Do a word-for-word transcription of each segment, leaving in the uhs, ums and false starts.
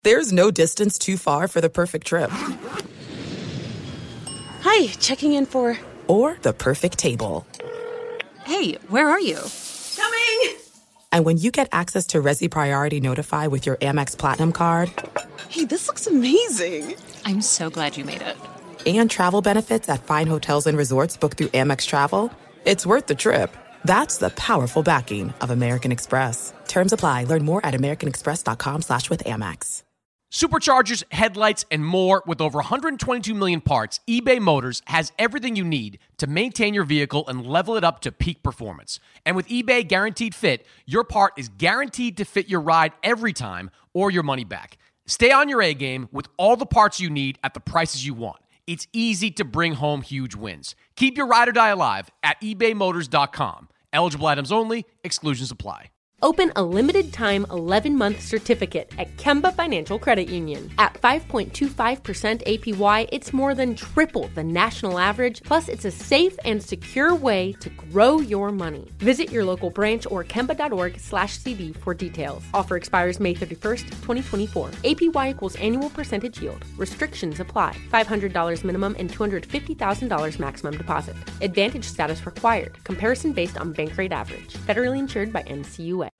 There's no distance too far for the perfect trip. Hi, checking in for... Or the perfect table. Hey, where are you? Coming! And when you get access to Resi Priority Notify with your Amex Platinum card... Hey, this looks amazing. I'm so glad you made it. And travel benefits at fine hotels and resorts booked through Amex Travel, it's worth the trip. That's the powerful backing of American Express. Terms apply. Learn more at americanexpress.com slash with Amex. Superchargers, headlights, and more. With over one hundred twenty-two million parts, eBay Motors has everything you need to maintain your vehicle and level it up to peak performance. And with eBay Guaranteed Fit, your part is guaranteed to fit your ride every time or your money back. Stay on your A-game with all the parts you need at the prices you want. It's easy to bring home huge wins. Keep your ride or die alive at ebay motors dot com. Eligible items only. Exclusions apply. Open a limited-time eleven-month certificate at Kemba Financial Credit Union. At five point two five percent A P Y, it's more than triple the national average, plus it's a safe and secure way to grow your money. Visit your local branch or kemba.org slash CD for details. Offer expires May thirty-first, twenty twenty-four. A P Y equals annual percentage yield. Restrictions apply. five hundred dollars minimum and two hundred fifty thousand dollars maximum deposit. Advantage status required. Comparison based on bank rate average. Federally insured by N C U A.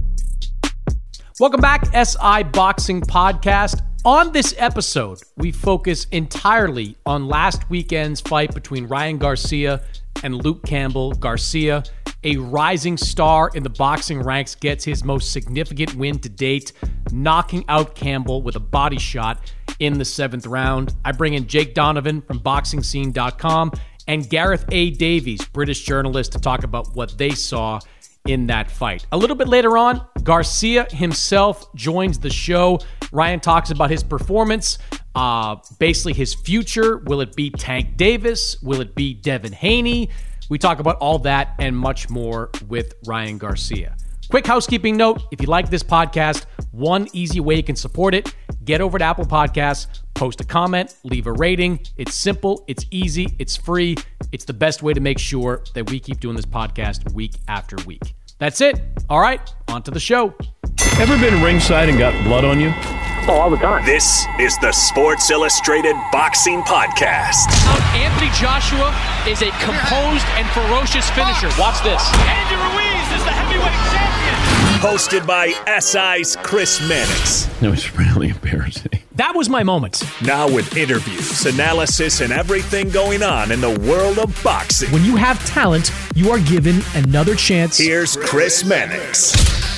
Welcome back, S I Boxing Podcast. On this episode, we focus entirely on last weekend's fight between Ryan Garcia and Luke Campbell. Garcia, a rising star in the boxing ranks, gets his most significant win to date, knocking out Campbell with a body shot in the seventh round. I bring in Jake Donovan from boxing scene dot com and Gareth A. Davies, British journalist, to talk about what they saw in that fight. A little bit later on, Garcia himself joins the show. Ryan talks about his performance, uh, basically his future. Will it be Tank Davis? Will it be Devin Haney? We talk about all that and much more with Ryan Garcia. Quick housekeeping note, if you like this podcast, one easy way you can support it, get over to Apple Podcasts, post a comment, leave a rating. It's simple, it's easy, it's free. It's the best way to make sure that we keep doing this podcast week after week. That's it. All right, on to the show. Ever been ringside and got blood on you? Oh, all the time. This is the Sports Illustrated Boxing Podcast. Anthony Joshua is a composed and ferocious finisher. Watch this. Andy Ruiz is the heavyweight champion. Hosted by S I's Chris Mannix. That was really embarrassing. That was my moment. Now with interviews, analysis, and everything going on in the world of boxing. When you have talent, you are given another chance. Here's Chris Mannix.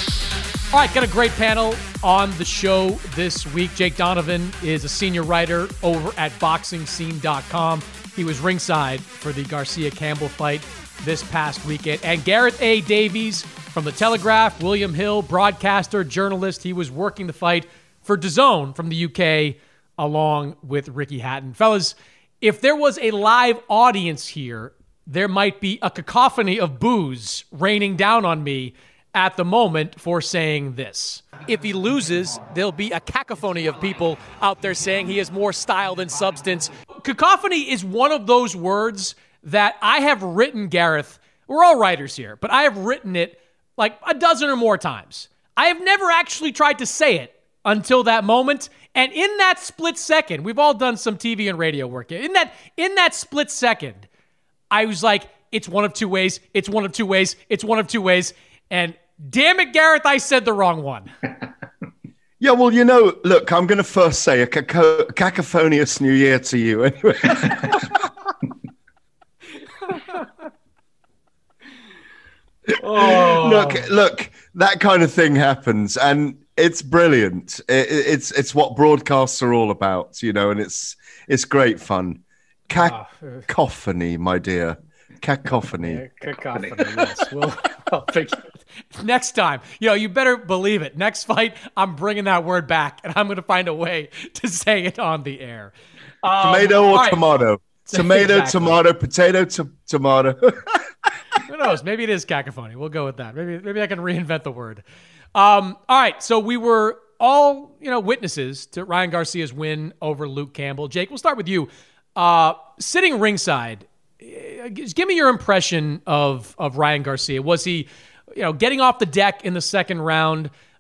All right, got a great panel on the show this week. Jake Donovan is a senior writer over at boxing scene dot com. He was ringside for the Garcia-Campbell fight this past weekend. And Gareth A. Davies from The Telegraph, William Hill, broadcaster, journalist. He was working the fight for D A Z N from the U K along with Ricky Hatton. Fellas, if there was a live audience here, there might be a cacophony of boos raining down on me at the moment for saying this. If he loses, there'll be a cacophony of people out there saying he has more style than substance. Cacophony is one of those words that I have written, Gareth. We're all writers here, but I have written it like a dozen or more times. I have never actually tried to say it until that moment. And in that split second, we've all done some T V and radio work. In that, in that split second, I was like, it's one of two ways. It's one of two ways. It's one of two ways. And damn it, Gareth, I said the wrong one. Yeah, well, you know, look, I'm going to first say a caco- cacophonious New Year to you anyway. oh. Look, look, that kind of thing happens, and it's brilliant. It, it's it's what broadcasts are all about, you know, and it's it's great fun. Cacophony, my dear. Cacophony. Yeah, cacophony, yes. We'll, I'll figure it. Next time, you know, you better believe it. Next fight, I'm bringing that word back, and I'm going to find a way to say it on the air. Um, tomato or right. tomato? Tomato, exactly. tomato, potato, to- tomato. Who knows? Maybe it is cacophony. We'll go with that. Maybe maybe I can reinvent the word. Um, all right, so we were all, you know, witnesses to Ryan Garcia's win over Luke Campbell. Jake, we'll start with you. Uh, sitting ringside, give me your impression of of Ryan Garcia. Was he, you know, getting off the deck in the second round,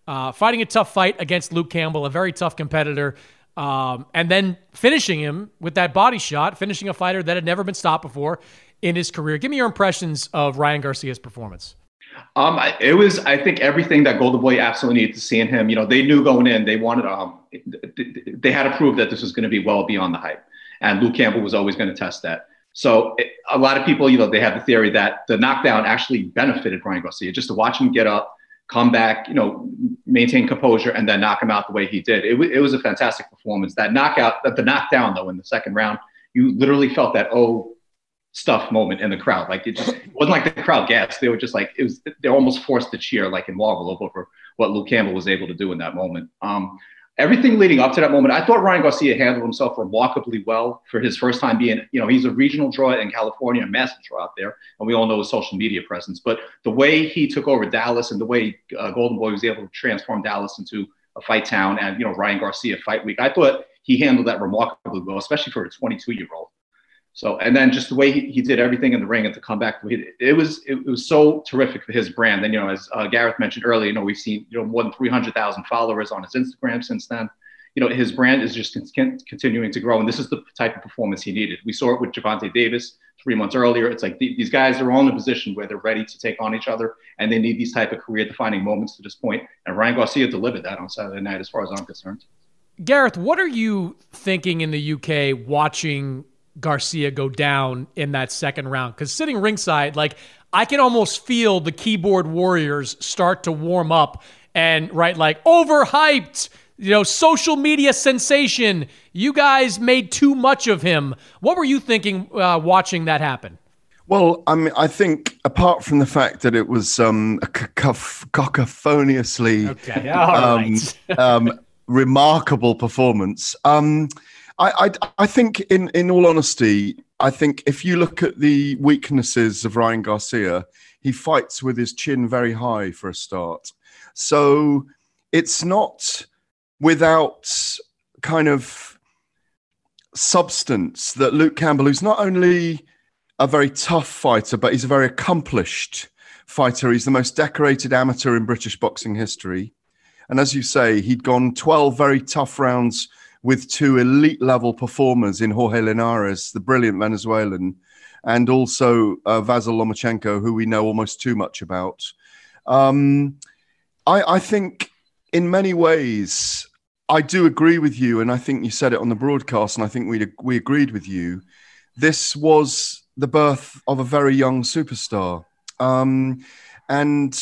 uh, fighting a tough fight against Luke Campbell, a very tough competitor, um, and then finishing him with that body shot, finishing a fighter that had never been stopped before in his career. Give me your impressions of Ryan Garcia's performance. Um, it was, I think, everything that Golden Boy absolutely needed to see in him. You know, they knew going in, they wanted, um, they had to prove that this was going to be well beyond the hype. And Luke Campbell was always going to test that. So it, a lot of people, you know, they have the theory that the knockdown actually benefited Ryan Garcia, just to watch him get up, come back, you know, maintain composure, and then knock him out the way he did. It, w- it was a fantastic performance. That knockout, the knockdown, though, in the second round, you literally felt that, oh, stuff moment in the crowd. Like, it just it wasn't like the crowd gasped. They were just like, it was, they almost forced to cheer like in Marvel over what Luke Campbell was able to do in that moment. Um, everything leading up to that moment, I thought Ryan Garcia handled himself remarkably well for his first time being, you know, he's a regional draw in California, a massive draw out there. And we all know his social media presence, but the way he took over Dallas and the way uh, Golden Boy was able to transform Dallas into a fight town and, you know, Ryan Garcia fight week, I thought he handled that remarkably well, especially for a twenty-two year old. So, and then just the way he, he did everything in the ring and to come back, it, it was it, it was so terrific for his brand. And, you know, as uh, Gareth mentioned earlier, you know, we've seen, you know, more than three hundred thousand followers on his Instagram since then. You know, his brand is just con- continuing to grow. And this is the type of performance he needed. We saw it with Gervonta Davis three months earlier. It's like th- these guys are all in a position where they're ready to take on each other, and they need these type of career-defining moments to this point. And Ryan Garcia delivered that on Saturday night, as far as I'm concerned. Gareth, what are you thinking in the U K watching Garcia go down in that second round? Because sitting ringside, like, I can almost feel the keyboard warriors start to warm up and write like, overhyped, you know, social media sensation. You guys made too much of him. What were you thinking uh, watching that happen? Well, I mean, I think apart from the fact that it was um, a cacof- cacophoneously okay. All um, right. um, remarkable performance, um, I, I, I think, in, in all honesty, I think if you look at the weaknesses of Ryan Garcia, he fights with his chin very high for a start. So it's not without kind of substance that Luke Campbell, who's not only a very tough fighter, but he's a very accomplished fighter. He's the most decorated amateur in British boxing history. And as you say, he'd gone twelve very tough rounds with two elite level performers in Jorge Linares, the brilliant Venezuelan, and also uh, Vasyl Lomachenko, who we know almost too much about. Um, I, I think in many ways, I do agree with you, and I think you said it on the broadcast, and I think we we agreed with you. This was the birth of a very young superstar. Um, and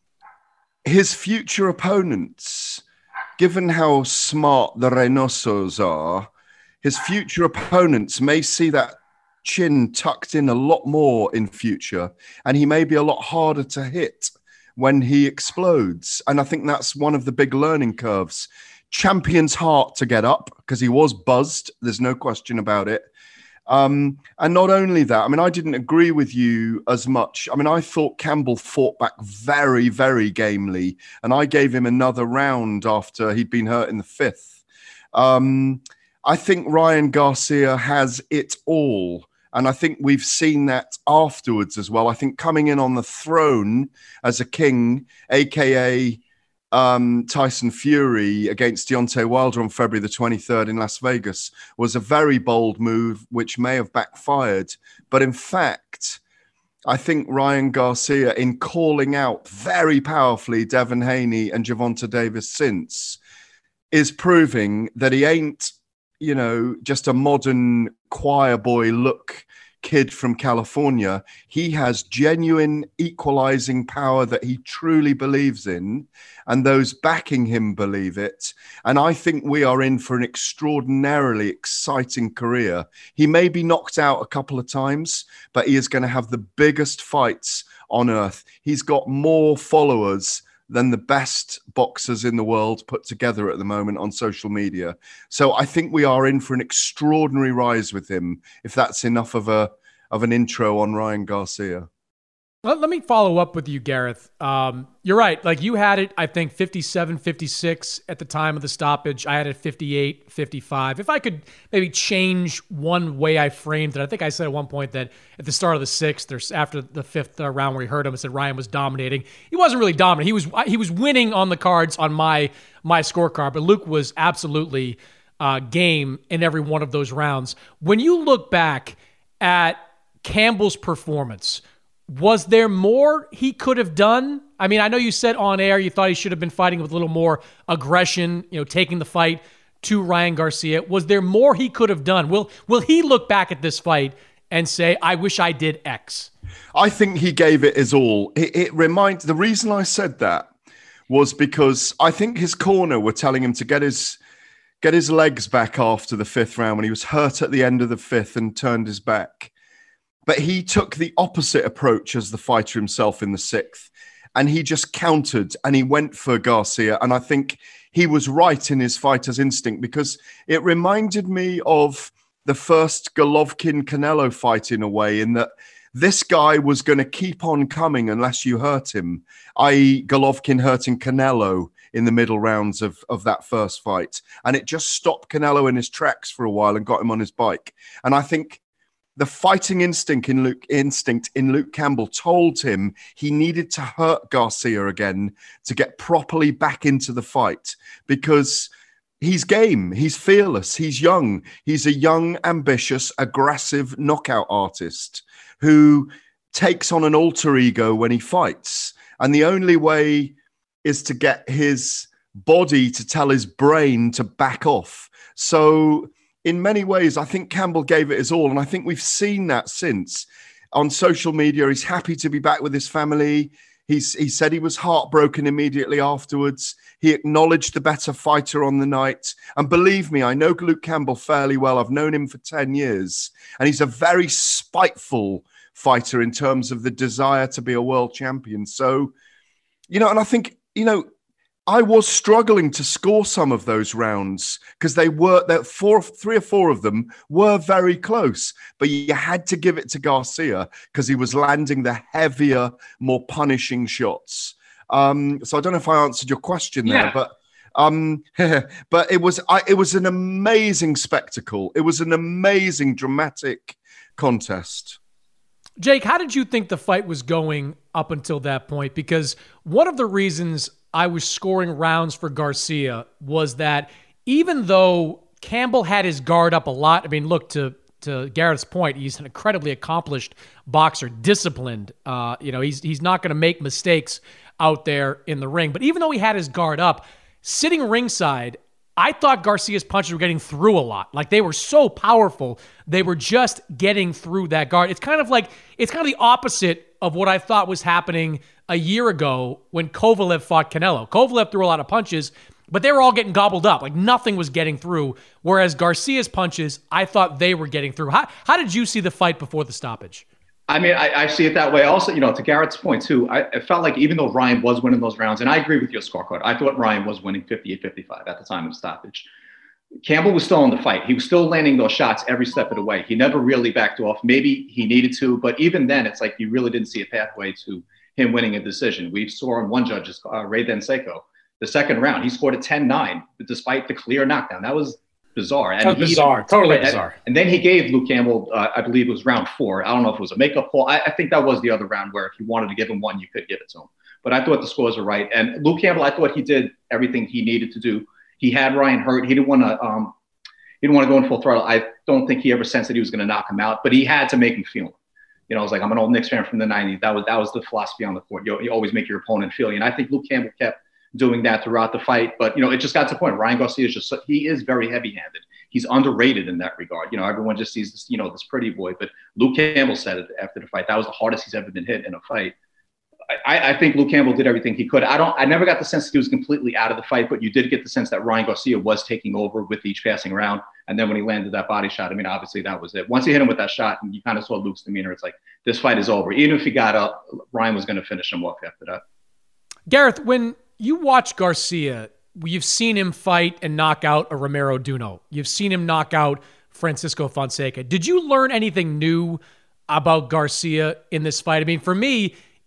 his future opponents, given how smart the Reynosos are, his future opponents may see that chin tucked in a lot more in future, and he may be a lot harder to hit when he explodes. And I think that's one of the big learning curves. Champion's heart to get up, because he was buzzed. There's no question about it. Um, and not only that, I mean, I didn't agree with you as much. I mean, I thought Campbell fought back very, very gamely, and I gave him another round after he'd been hurt in the fifth. Um, I think Ryan Garcia has it all, and I think we've seen that afterwards as well. I think coming in on the throne as a king, a k a. Um, Tyson Fury against Deontay Wilder on February the twenty-third in Las Vegas was a very bold move, which may have backfired. But in fact, I think Ryan Garcia, in calling out very powerfully Devin Haney and Gervonta Davis since, is proving that he ain't, you know, just a modern choir boy look kid from California. He has genuine equalizing power that he truly believes in, and those backing him believe it. And I think we are in for an extraordinarily exciting career. He may be knocked out a couple of times, but he is going to have the biggest fights on earth. He's got more followers than the best boxers in the world put together at the moment on social media. So I think we are in for an extraordinary rise with him, if that's enough of a of an intro on Ryan Garcia. Let, let me follow up with you, Gareth. Um, you're right. Like you had it, I think, fifty-seven, fifty-six at the time of the stoppage. I had it fifty-eight, fifty-five. If I could maybe change one way I framed it, I think I said at one point that at the start of the sixth, there's after the fifth uh, round where we heard him, I said Ryan was dominating. He wasn't really dominating. He was he was winning on the cards on my my scorecard, but Luke was absolutely uh, game in every one of those rounds. When you look back at Campbell's performance, was there more he could have done? I mean, I know you said on air you thought he should have been fighting with a little more aggression, you know, taking the fight to Ryan Garcia. Was there more he could have done? Will will he look back at this fight and say, I wish I did X? I think he gave it his all. It, it reminds, the reason I said that was because I think his corner were telling him to get his get his legs back after the fifth round when he was hurt at the end of the fifth and turned his back. But he took the opposite approach as the fighter himself in the sixth. And he just countered and he went for Garcia. And I think he was right in his fighter's instinct because it reminded me of the first Golovkin-Canelo fight in a way, in that this guy was going to keep on coming unless you hurt him, that is. Golovkin hurting Canelo in the middle rounds of, of that first fight. And it just stopped Canelo in his tracks for a while and got him on his bike. And I think the fighting instinct in Luke instinct in Luke Campbell told him he needed to hurt Garcia again to get properly back into the fight because he's game, he's fearless, he's young, he's a young, ambitious, aggressive knockout artist who takes on an alter ego when he fights. And the only way is to get his body to tell his brain to back off. So in many ways, I think Campbell gave it his all. And I think we've seen that since. On social media, he's happy to be back with his family. He's, he said he was heartbroken immediately afterwards. He acknowledged the better fighter on the night. And believe me, I know Luke Campbell fairly well. I've known him for ten years. And he's a very spiteful fighter in terms of the desire to be a world champion. So, you know, and I think, you know, I was struggling to score some of those rounds because they were that four, three or four of them were very close, but you had to give it to Garcia because he was landing the heavier, more punishing shots. Um, so I don't know if I answered your question there, yeah. but um, but it was I, it was an amazing spectacle. It was an amazing, dramatic contest. Jake, how did you think the fight was going up until that point? Because one of the reasons I was scoring rounds for Garcia was that even though Campbell had his guard up a lot, I mean, look, to to Gareth's point, he's an incredibly accomplished boxer, disciplined. Uh, you know, he's he's not going to make mistakes out there in the ring. But even though he had his guard up, sitting ringside, I thought Garcia's punches were getting through a lot. Like, they were so powerful, they were just getting through that guard. It's kind of like, it's kind of the opposite of what I thought was happening a year ago when Kovalev fought Canelo. Kovalev threw a lot of punches, but they were all getting gobbled up. Like, nothing was getting through. Whereas Garcia's punches, I thought they were getting through. How, how did you see the fight before the stoppage? I mean, I, I see it that way. Also, you know, to Garrett's point, too, I, I felt like even though Ryan was winning those rounds, and I agree with your scorecard, I thought Ryan was winning fifty-eight fifty-five at the time of the stoppage. Campbell was still in the fight. He was still landing those shots every step of the way. He never really backed off. Maybe he needed to, but even then, it's like you really didn't see a pathway to him winning a decision. We saw on one judge's, uh, Ray Danseco, the second round, he scored a ten nine despite the clear knockdown. That was bizarre. And That's he, bizarre. Totally and, bizarre. And then he gave Luke Campbell, uh, I believe it was round four. I don't know if it was a makeup call. I, I think that was the other round where if you wanted to give him one, you could give it to him. But I thought the scores were right. And Luke Campbell, I thought he did everything he needed to do. He had Ryan hurt. He didn't want to um, he didn't want to go in full throttle. I don't think he ever sensed that he was going to knock him out, but he had to make him feel him. You know, I was like, I'm an old Knicks fan from the nineties. That was that was the philosophy on the court. You, you always make your opponent feel you. And I think Luke Campbell kept doing that throughout the fight. But, you know, it just got to the point. Ryan Garcia is just, he is very heavy-handed. He's underrated in that regard. You know, everyone just sees this, you know, this pretty boy. But Luke Campbell said it after the fight. That was the hardest he's ever been hit in a fight. I, I think Luke Campbell did everything he could. I don't. I never got the sense that he was completely out of the fight, but you did get the sense that Ryan Garcia was taking over with each passing round. And then when he landed that body shot, I mean, obviously that was it. Once he hit him with that shot, and you kind of saw Luke's demeanor, it's like, this fight is over. Even if he got up, Ryan was going to finish him off after that. Gareth, when you watch Garcia, you've seen him fight and knock out a Romero Duno. You've seen him knock out Francisco Fonseca. Did you learn anything new about Garcia in this fight? I mean, for me,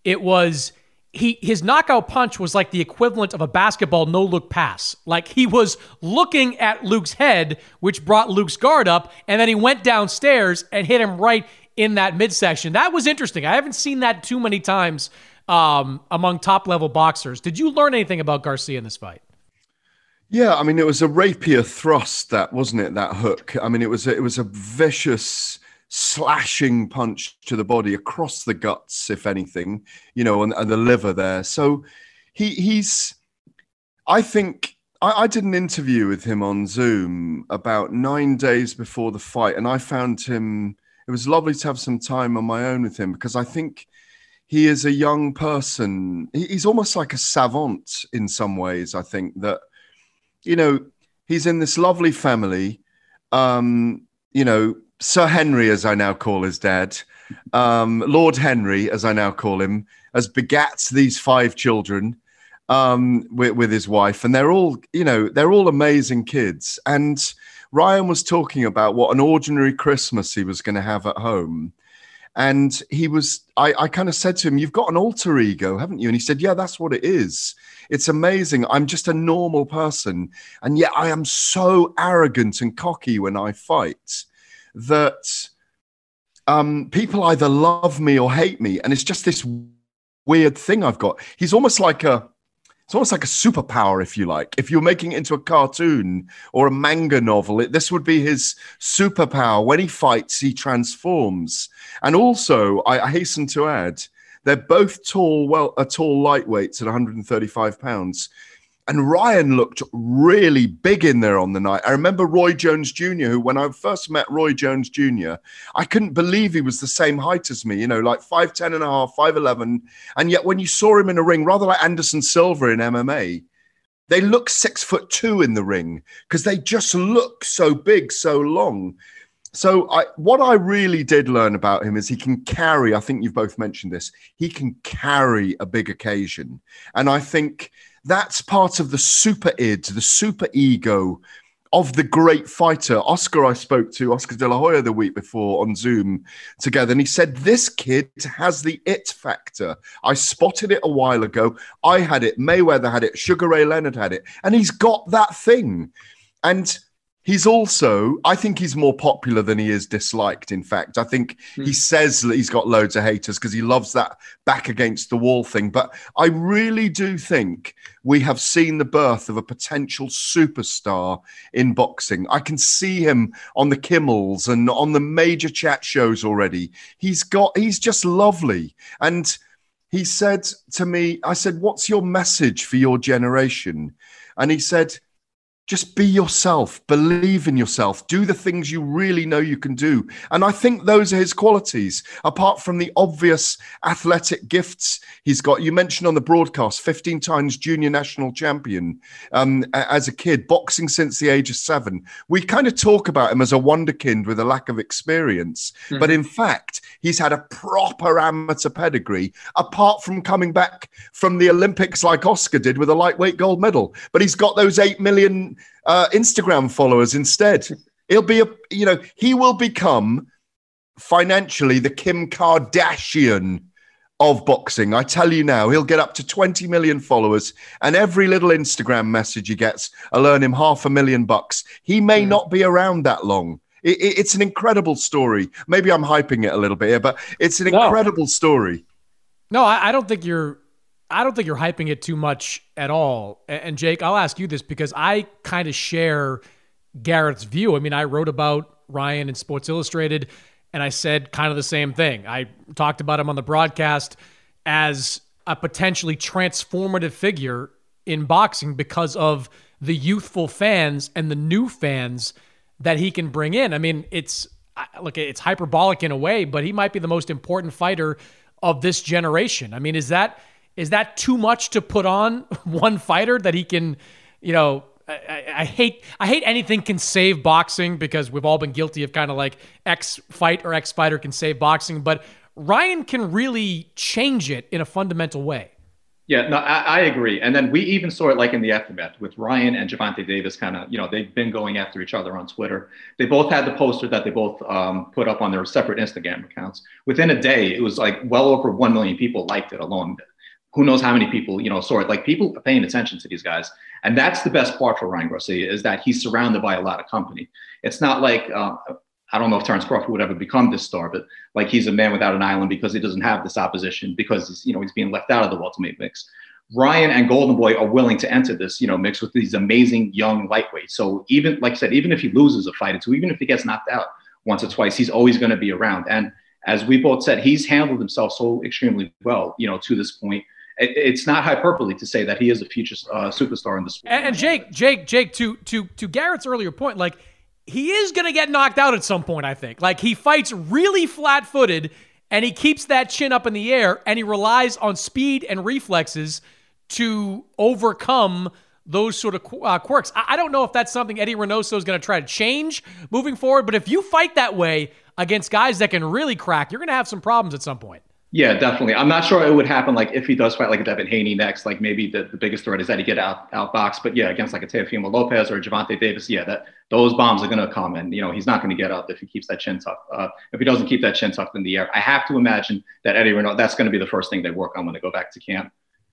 it was he his knockout punch was like the equivalent of a basketball no-look pass. Like he was looking at Luke's head, which brought Luke's guard up, and then he went downstairs and hit him right in that midsection. That was interesting. I haven't seen that too many times um, among top-level boxers. Did you learn anything about Garcia in this fight? Yeah, I mean, it was a rapier thrust, that wasn't it? That hook. I mean, it was a, it was a vicious, slashing punch to the body across the guts, if anything, you know, and, and the liver there. So he he's. I think I, I did an interview with him on Zoom about nine days before the fight, and I found him. It was lovely to have some time on my own with him because I think he is a young person. He, he's almost like a savant in some ways. I think that. You know, he's in this lovely family. Um, you know, Sir Henry, as I now call his dad, um, Lord Henry, as I now call him, has begats these five children um, with, with his wife, and they're all, you know, they're all amazing kids. And Ryan was talking about what an ordinary Christmas he was going to have at home. And he was, I, I kind of said to him, you've got an alter ego, haven't you? And he said, yeah, that's what it is. It's amazing. I'm just a normal person. And yet I am so arrogant and cocky when I fight that um, people either love me or hate me. And it's just this weird thing I've got. He's almost like a, it's almost like a superpower, if you like. If you're making it into a cartoon or a manga novel, it, this would be his superpower. When he fights, he transforms. And also, I, I hasten to add, they're both tall, well, uh, tall lightweights at one hundred thirty-five pounds. And Ryan looked really big in there on the night. I remember Roy Jones Junior, who when I first met Roy Jones Junior, I couldn't believe he was the same height as me, you know, like five ten and a half, five eleven. And yet when you saw him in a ring, rather like Anderson Silva in M M A, they look six foot two in the ring because they just look so big, so long. So I, what I really did learn about him is he can carry, I think you've both mentioned this, he can carry a big occasion. And I think that's part of the super id, the super ego of the great fighter. Oscar, I spoke to, Oscar De La Hoya, the week before on Zoom together, and he said, this kid has the it factor. I spotted it a while ago. I had it. Mayweather had it. Sugar Ray Leonard had it. And he's got that thing. And he's also, I think he's more popular than he is disliked, in fact. I think mm. he says that he's got loads of haters because he loves that back against the wall thing. But I really do think we have seen the birth of a potential superstar in boxing. I can see him on the Kimmels and on the major chat shows already. He's got, he's just lovely. And he said to me, I said, what's your message for your generation? And he said, just be yourself, believe in yourself, do the things you really know you can do. And I think those are his qualities, apart from the obvious athletic gifts he's got. You mentioned on the broadcast, fifteen times junior national champion um, as a kid, boxing since the age of seven. We kind of talk about him as a wonderkind with a lack of experience. Mm-hmm. But in fact, he's had a proper amateur pedigree, apart from coming back from the Olympics like Oscar did with a lightweight gold medal. But he's got those eight million Uh, Instagram followers instead. He'll be a, you know, he will become financially the Kim Kardashian of boxing. I tell you now, he'll get up to twenty million followers, and every little Instagram message he gets will earn him half a million bucks. He may mm. not be around that long. It, it, it's an incredible story. Maybe I'm hyping it a little bit here, but it's an no. incredible story. No, I, I don't think you're. I don't think you're hyping it too much at all. And Jake, I'll ask you this because I kind of share Garrett's view. I mean, I wrote about Ryan in Sports Illustrated, and I said kind of the same thing. I talked about him on the broadcast as a potentially transformative figure in boxing because of the youthful fans and the new fans that he can bring in. I mean, it's look, it's hyperbolic in a way, but he might be the most important fighter of this generation. I mean, is that Is that too much to put on one fighter that he can, you know, I, I hate I hate anything can save boxing because we've all been guilty of kind of like X fight or X fighter can save boxing, but Ryan can really change it in a fundamental way. Yeah, no, I, I agree. And then we even saw it like in the aftermath with Ryan and Gervonta Davis kind of, you know, they've been going after each other on Twitter. They both had the poster that they both um, put up on their separate Instagram accounts. Within a day, it was like well over one million people liked it alone. Who knows how many people, you know, saw it. Like people are paying attention to these guys. And that's the best part for Ryan Garcia is that he's surrounded by a lot of company. It's not like, uh, I don't know if Terrence Crawford would ever become this star, but like he's a man without an island because he doesn't have this opposition because he's, you know, he's being left out of the welterweight mix. Ryan and Golden Boy are willing to enter this, you know, mix with these amazing young lightweights. So even, like I said, even if he loses a fight or two, even if he gets knocked out once or twice, he's always going to be around. And as we both said, he's handled himself so extremely well, you know, to this point. It, it's not hyperbole to say that he is a future uh, superstar in the sport. And, and Jake, Jake, Jake, to to to Garrett's earlier point, like, he is going to get knocked out at some point, I think. Like, he fights really flat-footed, and he keeps that chin up in the air, and he relies on speed and reflexes to overcome those sort of uh, quirks. I, I don't know if that's something Eddie Reynoso is going to try to change moving forward, but if you fight that way against guys that can really crack, you're going to have some problems at some point. Yeah, definitely. I'm not sure it would happen like if he does fight like a Devin Haney next, like maybe the, the biggest threat is that he get out outboxed. But yeah, against like a Teofimo Lopez or Gervonta Davis, yeah, that those bombs are going to come. And, you know, he's not going to get up if he keeps that chin tucked. Uh, if he doesn't keep that chin tucked in the air, I have to imagine that Eddie Reynoso, that's going to be the first thing they work on when they go back to camp.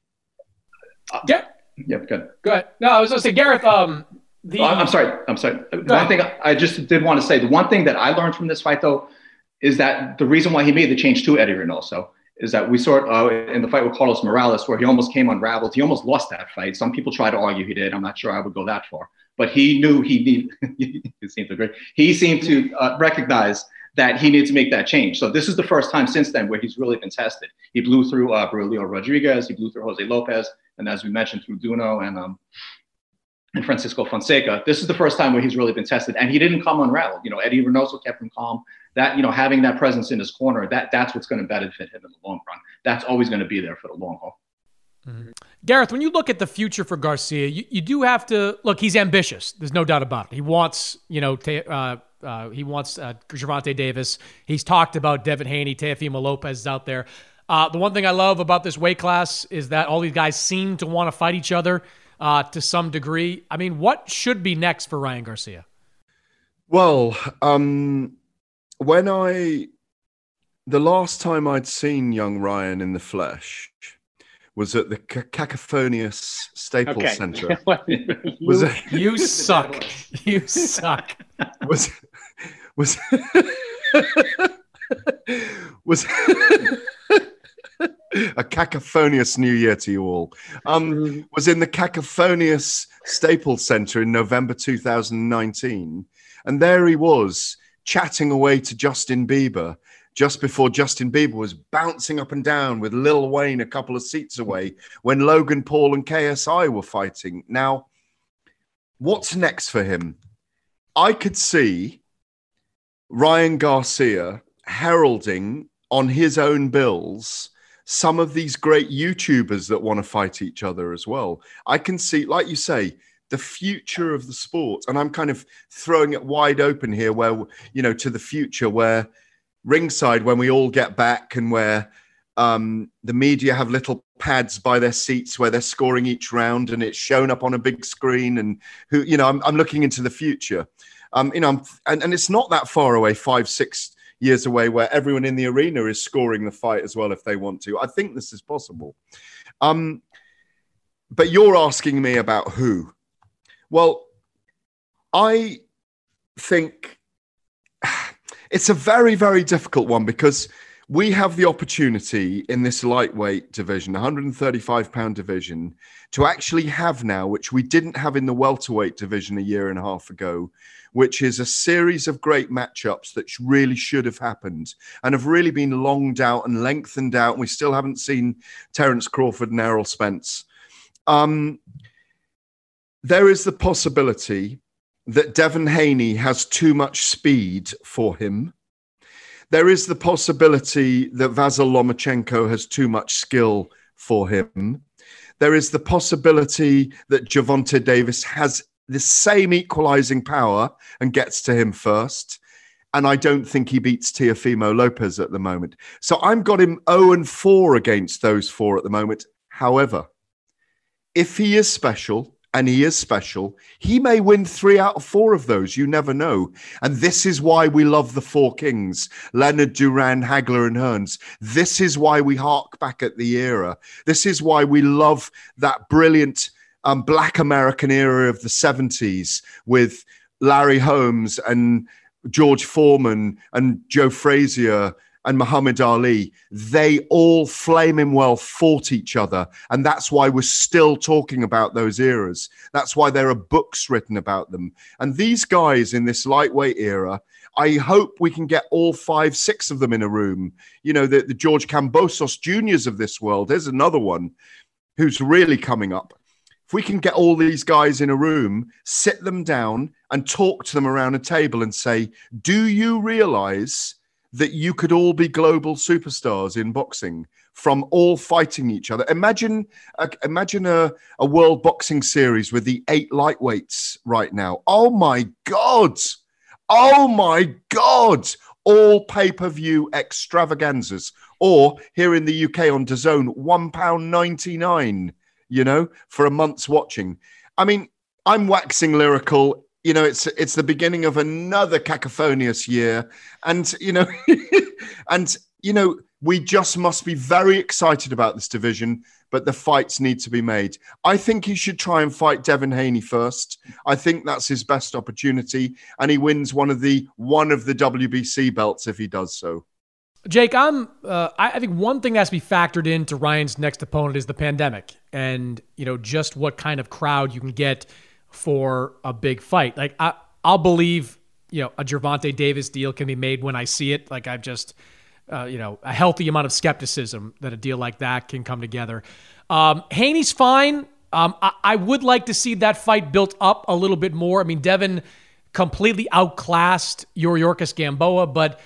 Uh, yeah. Yeah, good. Go ahead. No, I was going to say, Gareth, um, the... Oh, I'm sorry. I'm sorry. Go one ahead. thing I just did want to say, the one thing that I learned from this fight, though, is that the reason why he made the change to Eddie Reynoso is that we saw it uh, in the fight with Carlos Morales, where he almost came unraveled. He almost lost that fight. Some people try to argue he did. I'm not sure I would go that far. But he knew he needed, he seemed to agree. He seemed to uh, recognize that he needed to make that change. So this is the first time since then where he's really been tested. He blew through uh, Braulio Rodriguez. He blew through Jose Lopez. And as we mentioned, through Duno and um, and Francisco Fonseca. This is the first time where he's really been tested. And he didn't come unraveled. You know, Eddie Reynoso kept him calm. That, you know, having that presence in his corner, that that's what's going to benefit him in the long run. That's always going to be there for the long haul. Mm-hmm. Gareth, when you look at the future for Garcia, you, you do have to look. He's ambitious. There's no doubt about it. He wants, you know, te, uh, uh, he wants uh, Gervonta Davis. He's talked about Devin Haney, Teofimo Lopez is out there. Uh, the one thing I love about this weight class is that all these guys seem to want to fight each other uh, to some degree. I mean, what should be next for Ryan Garcia? Well, um, when I, the last time I'd seen young Ryan in the flesh was at the C- Cacophonious Staples okay. Center. you, was it, you suck. You suck. Was was was a cacophonious New Year to you all. Um, was in the Cacophonious Staples Center in November two thousand nineteen, and there he was chatting away to Justin Bieber just before Justin Bieber was bouncing up and down with Lil Wayne a couple of seats away when Logan Paul and K S I were fighting. Now, what's next for him? I could see Ryan Garcia heralding on his own bills some of these great YouTubers that want to fight each other as well. I can see, like you say, the future of the sport. And I'm kind of throwing it wide open here where, you know, to the future where ringside, when we all get back and where um, the media have little pads by their seats where they're scoring each round and it's shown up on a big screen and who, you know, I'm, I'm looking into the future. Um, you know, I'm, and, and it's not that far away, five, six years away, where everyone in the arena is scoring the fight as well if they want to. I think this is possible. Um, but you're asking me about who? Well, I think it's a very, very difficult one because we have the opportunity in this lightweight division, one thirty-five pound division, to actually have now, which we didn't have in the welterweight division a year and a half ago, which is a series of great matchups that really should have happened and have really been longed out and lengthened out. And we still haven't seen Terrence Crawford and Errol Spence. Um, there is the possibility that Devin Haney has too much speed for him. There is the possibility that Vasyl Lomachenko has too much skill for him. There is the possibility that Gervonta Davis has the same equalizing power and gets to him first. And I don't think he beats Teofimo Lopez at the moment. So I've got him oh and four against those four at the moment. However, if he is special, and he is special, he may win three out of four of those. You never know. And this is why we love the four kings, Leonard, Duran, Hagler, and Hearns. This is why we hark back at the era. This is why we love that brilliant um, Black American era of the seventies with Larry Holmes and George Foreman and Joe Frazier and Muhammad Ali. They all flaming well fought each other. And that's why we're still talking about those eras. That's why there are books written about them. And these guys in this lightweight era, I hope we can get all five, six of them in a room. You know, the, the George Kambosos Juniors of this world. There's another one who's really coming up. If we can get all these guys in a room, sit them down and talk to them around a table and say, do you realize that you could all be global superstars in boxing from all fighting each other? Imagine, uh, imagine a, a world boxing series with the eight lightweights right now. Oh my God. Oh my God. All pay-per-view extravaganzas. Or here in the U K on DAZN, one pound ninety-nine, you know, for a month's watching. I mean, I'm waxing lyrical. You know, it's it's the beginning of another cacophonious year. And, you know, and, you know, we just must be very excited about this division, but the fights need to be made. I think he should try and fight Devin Haney first. I think that's his best opportunity. And he wins one of the one of the W B C belts if he does so. Jake, I'm. Uh, I, I think one thing that has to be factored into Ryan's next opponent is the pandemic, and you know just what kind of crowd you can get for a big fight. Like I, I'll believe, you know, a Gervonta Davis deal can be made when I see it. Like I've just, uh, you know, a healthy amount of skepticism that a deal like that can come together. Um, Haney's fine. Um, I, I would like to see that fight built up a little bit more. I mean, Devin completely outclassed Yuriorkis Gamboa, but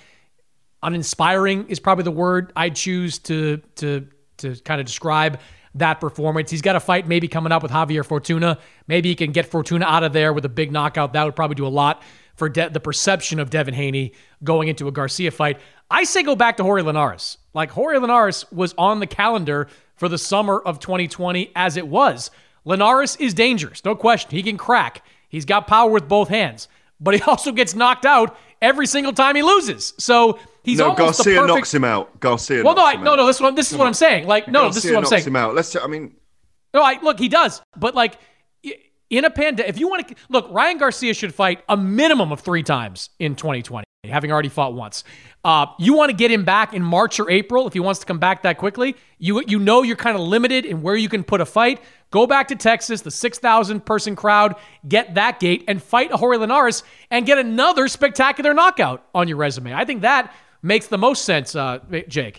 uninspiring is probably the word I'd choose to to to kind of describe that performance. He's got a fight maybe coming up with Javier Fortuna. Maybe he can get Fortuna out of there with a big knockout. That would probably do a lot for De- the perception of Devin Haney going into a Garcia fight. I say go back to Jorge Linares. Like, Jorge Linares was on the calendar for the summer of twenty twenty as it was. Linares is dangerous, no question. He can crack. He's got power with both hands. But he also gets knocked out every single time he loses. So he's no, almost Garcia the perfect... knocks him out. Garcia well, knocks no, I, him no, out. no, this one, this is what I'm saying. Like, no, Garcia this is what I'm knocks saying. him out. Let's. I mean, no, I look, he does, but like in a pandemic, if you want to look, Ryan Garcia should fight a minimum of three times in twenty twenty, having already fought once. Uh, you want to get him back in March or April if he wants to come back that quickly. You you know you're kind of limited in where you can put a fight. Go back to Texas, the six thousand person crowd, get that gate and fight a Jorge Linares and get another spectacular knockout on your resume. I think that makes the most sense, uh, Jake.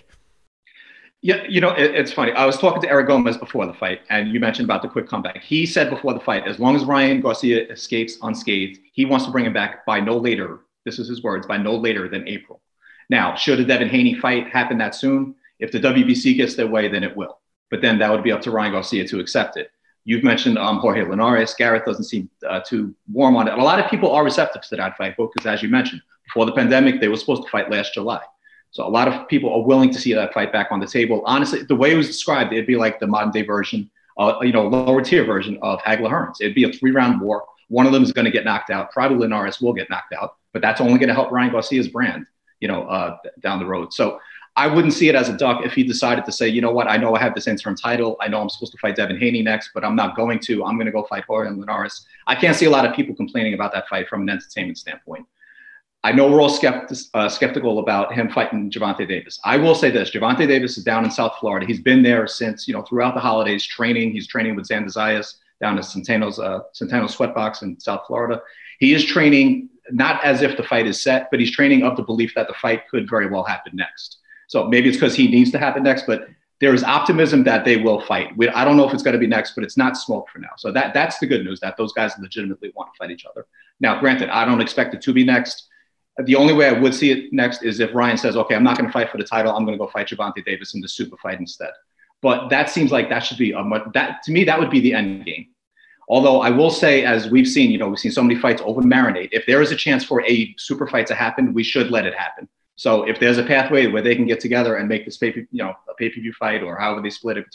Yeah, you know, it, it's funny. I was talking to Eric Gomez before the fight, and you mentioned about the quick comeback. He said before the fight, as long as Ryan Garcia escapes unscathed, he wants to bring him back by no later, this is his words, by no later than April. Now, should a Devin Haney fight happen that soon? If the W B C gets their way, then it will. But then that would be up to Ryan Garcia to accept it. You've mentioned um, Jorge Linares. Gareth doesn't seem uh, too warm on it. A lot of people are receptive to that fight, because as you mentioned, before the pandemic, they were supposed to fight last July. So a lot of people are willing to see that fight back on the table. Honestly, the way it was described, it'd be like the modern day version, uh, you know, lower tier version of Hagler Hearns. It'd be a three round war. One of them is going to get knocked out. Probably Linares will get knocked out, but that's only going to help Ryan Garcia's brand, you know, uh, down the road. So I wouldn't see it as a duck if he decided to say, you know what, I know I have this interim title. I know I'm supposed to fight Devin Haney next, but I'm not going to. I'm going to go fight Jorge Linares. I can't see a lot of people complaining about that fight from an entertainment standpoint. I know we're all skeptic, uh, skeptical about him fighting Gervonta Davis. I will say this, Gervonta Davis is down in South Florida. He's been there since, you know, throughout the holidays training. He's training with Xander Zayas down at Centeno's, uh, Centeno's Sweatbox in South Florida. He is training not as if the fight is set, but he's training of the belief that the fight could very well happen next. So maybe it's because he needs to happen next, but there is optimism that they will fight. We, I don't know if it's going to be next, but it's not smoke for now. So that that's the good news, that those guys legitimately want to fight each other. Now, granted, I don't expect it to be next. The only way I would see it next is if Ryan says, okay, I'm not going to fight for the title. I'm going to go fight Gervonta Davis in the super fight instead. But that seems like that should be a much, that to me, that would be the end game. Although I will say, as we've seen, you know, we've seen so many fights over marinate. If there is a chance for a super fight to happen, we should let it happen. So if there's a pathway where they can get together and make this pay, you know, a pay-per-view fight, or however they split it between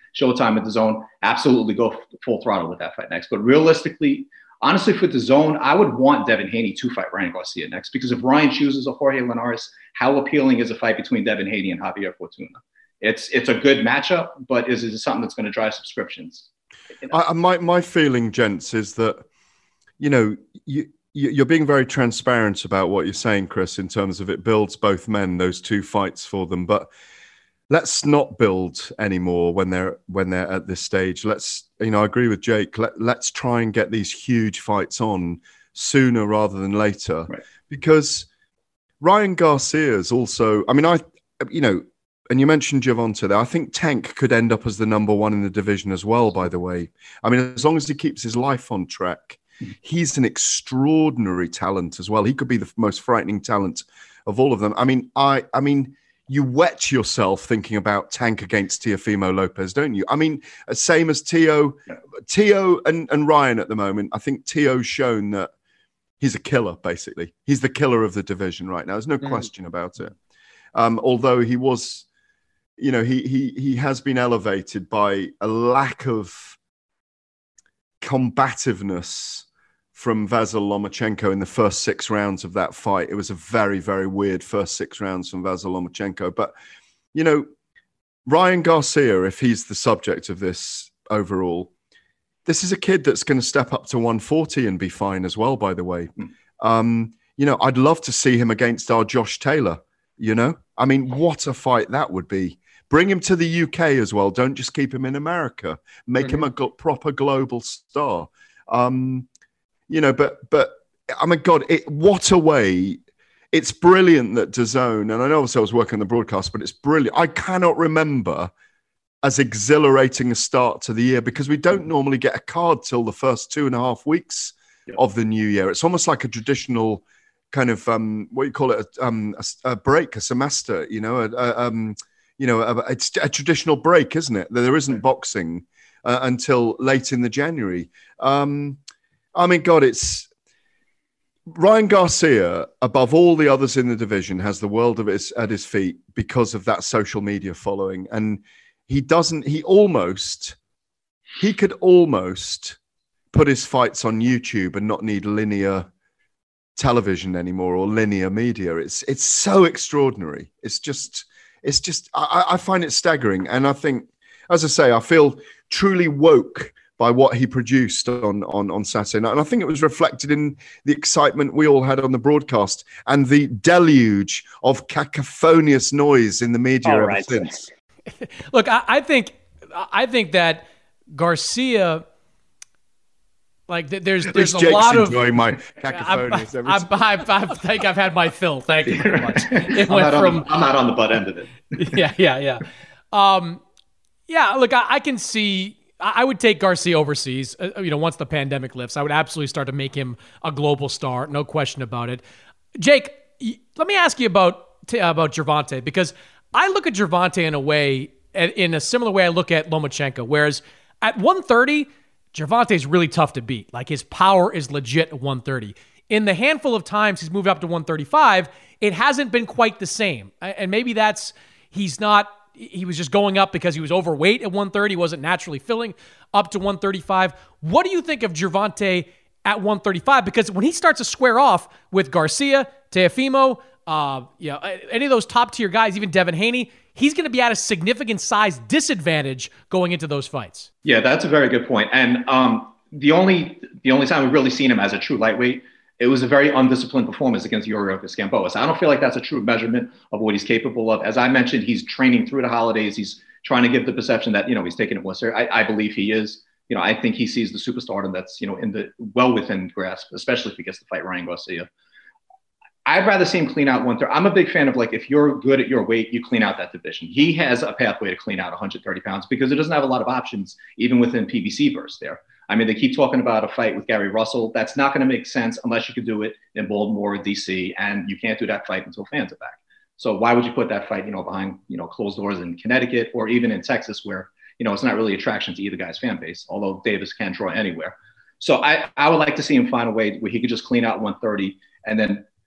Showtime at DAZN, absolutely go full throttle with that fight next. But realistically, honestly, for DAZN, I would want Devin Haney to fight Ryan Garcia next, because if Ryan chooses a Jorge Linares, how appealing is a fight between Devin Haney and Javier Fortuna? It's it's a good matchup, but is it something that's going to drive subscriptions? You know? I, my my feeling, gents, is that, you know, you you're being very transparent about what you're saying, Chris, in terms of it builds both men, those two fights for them, but let's not build anymore when they're when they're at this stage. Let's, you know, I agree with Jake. Let, let's try and get these huge fights on sooner rather than later, right. Because Ryan Garcia is also, I mean, I, you know, and you mentioned Gervonta there. I think Tank could end up as the number one in the division as well, by the way. I mean, as long as he keeps his life on track, he's an extraordinary talent as well. He could be the most frightening talent of all of them. I mean, I, I mean, you wet yourself thinking about Tank against Teofimo Lopez, don't you? I mean, same as Teo, Teo and, and Ryan at the moment. I think Teo's shown that he's a killer, basically. He's the killer of the division right now. There's no mm. question about it. Um, although he was, you know, he he he has been elevated by a lack of combativeness from Vasyl Lomachenko in the first six rounds of that fight. It was a very, very weird first six rounds from Vasyl Lomachenko. But, you know, Ryan Garcia, if he's the subject of this overall, this is a kid that's going to step up to one forty and be fine as well, by the way. Mm. Um, you know, I'd love to see him against our Josh Taylor, you know? I mean, what a fight that would be. Bring him to the U K as well. Don't just keep him in America. Make mm-hmm. him a gl- proper global star. Um, you know, but, but I mean, God, it, what a way. It's brilliant that DAZN, and I know obviously I was working on the broadcast, but it's brilliant. I cannot remember as exhilarating a start to the year, because we don't normally get a card till the first two and a half weeks yeah. of the new year. It's almost like a traditional kind of, um, what you call it, a, um, a, a break, a semester, you know, a, a, um, you know, a, it's a traditional break, isn't it? There isn't yeah. boxing uh, until late in the January. Um, I mean, God, it's Ryan Garcia, above all the others in the division, has the world of his, at his feet because of that social media following. And he doesn't, he almost, he could almost put his fights on YouTube and not need linear television anymore or linear media. It's, it's so extraordinary. It's just, it's just, I, I find it staggering. And I think, as I say, I feel truly woke by what he produced on, on, on Saturday night. And I think it was reflected in the excitement we all had on the broadcast and the deluge of cacophonious noise in the media ever right. since. Look, I, I think I think that Garcia, like there's there's a Jake's lot of enjoying my cacophonious. I, I, I, I, I think I've had my fill. Thank you very much. It I'm, went not from on the, I'm not on the butt end of it. yeah, yeah, yeah. Um, yeah, look, I, I can see. I would take Garcia overseas. Uh, you know, once the pandemic lifts, I would absolutely start to make him a global star. No question about it. Jake, let me ask you about about Gervonta, because I look at Gervonta in a way, in a similar way I look at Lomachenko. Whereas at one thirty, Gervonta is really tough to beat. Like, his power is legit at one thirty. In the handful of times he's moved up to one thirty-five, it hasn't been quite the same. And maybe that's he's not. He was just going up because he was overweight at one thirty. He wasn't naturally filling up to one thirty-five. What do you think of Gervonta at one thirty-five? Because when he starts to square off with Garcia, Teofimo, uh, you know, any of those top-tier guys, even Devin Haney, he's going to be at a significant size disadvantage going into those fights. Yeah, that's a very good point. And um, the only the only time we've really seen him as a true lightweight, it was a very undisciplined performance against Yuriorkis Gamboa. So I don't feel like that's a true measurement of what he's capable of. As I mentioned, he's training through the holidays. He's trying to give the perception that, you know, he's taking it more serious. I, I believe he is. You know, I think he sees the superstardom that's, you know, in the well within grasp, especially if he gets to fight Ryan Garcia. I'd rather see him clean out one thirty. I'm a big fan of, like, if you're good at your weight, you clean out that division. He has a pathway to clean out one hundred thirty pounds because it doesn't have a lot of options, even within P B C burst there. I mean, they keep talking about a fight with Gary Russell. That's not going to make sense unless you could do it in Baltimore or D C, and you can't do that fight until fans are back. So why would you put that fight, you know, behind, you know, closed doors in Connecticut or even in Texas, where, you know, it's not really attraction to either guy's fan base, although Davis can draw anywhere. So I, I would like to see him find a way where he could just clean out one thirty and then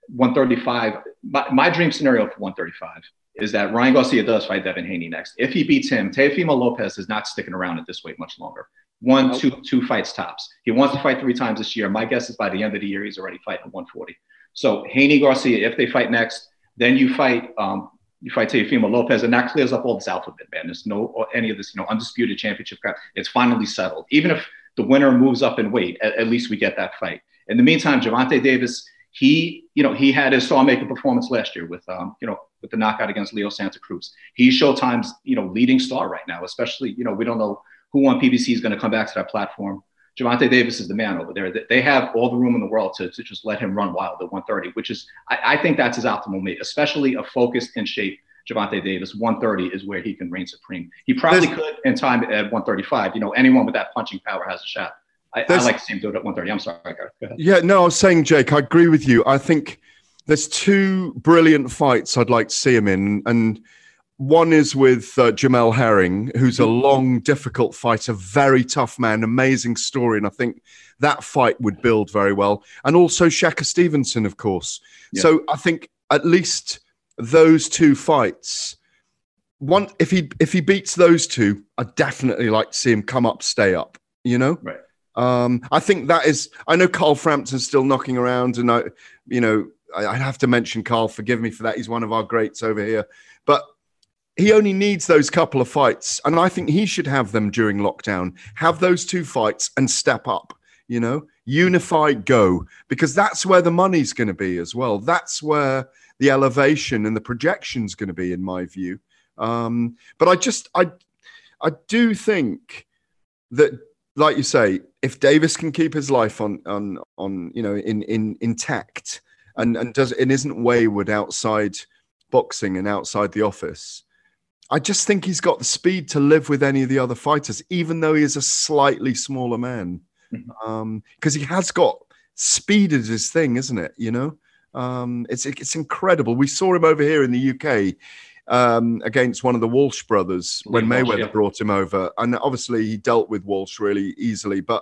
one thirty-five, my, my dream scenario for one thirty-five is that Ryan Garcia does fight Devin Haney next. If he beats him, Teofimo Lopez is not sticking around at this weight much longer. One, nope. two, two fights tops. He wants to fight three times this year. My guess is by the end of the year, he's already fighting one forty. So Haney Garcia, if they fight next, then you fight um, you fight Teofimo Lopez, and that clears up all this alphabet, man. There's no any of this, you know, undisputed championship crap. It's finally settled. Even if the winner moves up in weight, at, at least we get that fight. In the meantime, Gervonta Davis, he, you know, he had his star-making performance last year with, um, you know, with the knockout against Leo Santa Cruz. He's Showtime's, you know, leading star right now, especially, you know, we don't know who on P B C is going to come back to that platform. Gervonta Davis is the man over there. They have all the room in the world to, to just let him run wild at one thirty, which is, I, I think that's his optimal weight, especially a focused and shape Gervonta Davis. one thirty is where he can reign supreme. He probably There's, could in time at one thirty-five. You know, anyone with that punching power has a shot. I, I like to see him do it at one thirty. I'm sorry, Gareth. Go ahead. Yeah, no, I was saying, Jake, I agree with you. I think there's two brilliant fights I'd like to see him in. And one is with uh, Jamel Herring, who's a long, difficult fighter, very tough man, amazing story. And I think that fight would build very well. And also Shaka Stevenson, of course. Yeah. So I think at least those two fights, one, if he if he beats those two, I'd definitely like to see him come up, stay up, you know? Right. Um, I think that is, I know Carl Frampton's still knocking around, and I, you know, I, I have to mention Carl, forgive me for that. He's one of our greats over here, but he only needs those couple of fights. And I think he should have them during lockdown, have those two fights and step up, you know, unify, go, because that's where the money's going to be as well. That's where the elevation and the projection's going to be, in my view. Um, but I just, I, I do think that, like you say, if Davis can keep his life on, on, on, you know, in, in intact and, and does, and isn't wayward outside boxing and outside the office, I just think he's got the speed to live with any of the other fighters, even though he is a slightly smaller man. Mm-hmm. Um, because he has got speed as his thing, isn't it? You know, um, it's, it's incredible. We saw him over here in the U K, um, against one of the Walsh brothers when Mayweather Walsh, yeah. brought him over. And obviously he dealt with Walsh really easily, but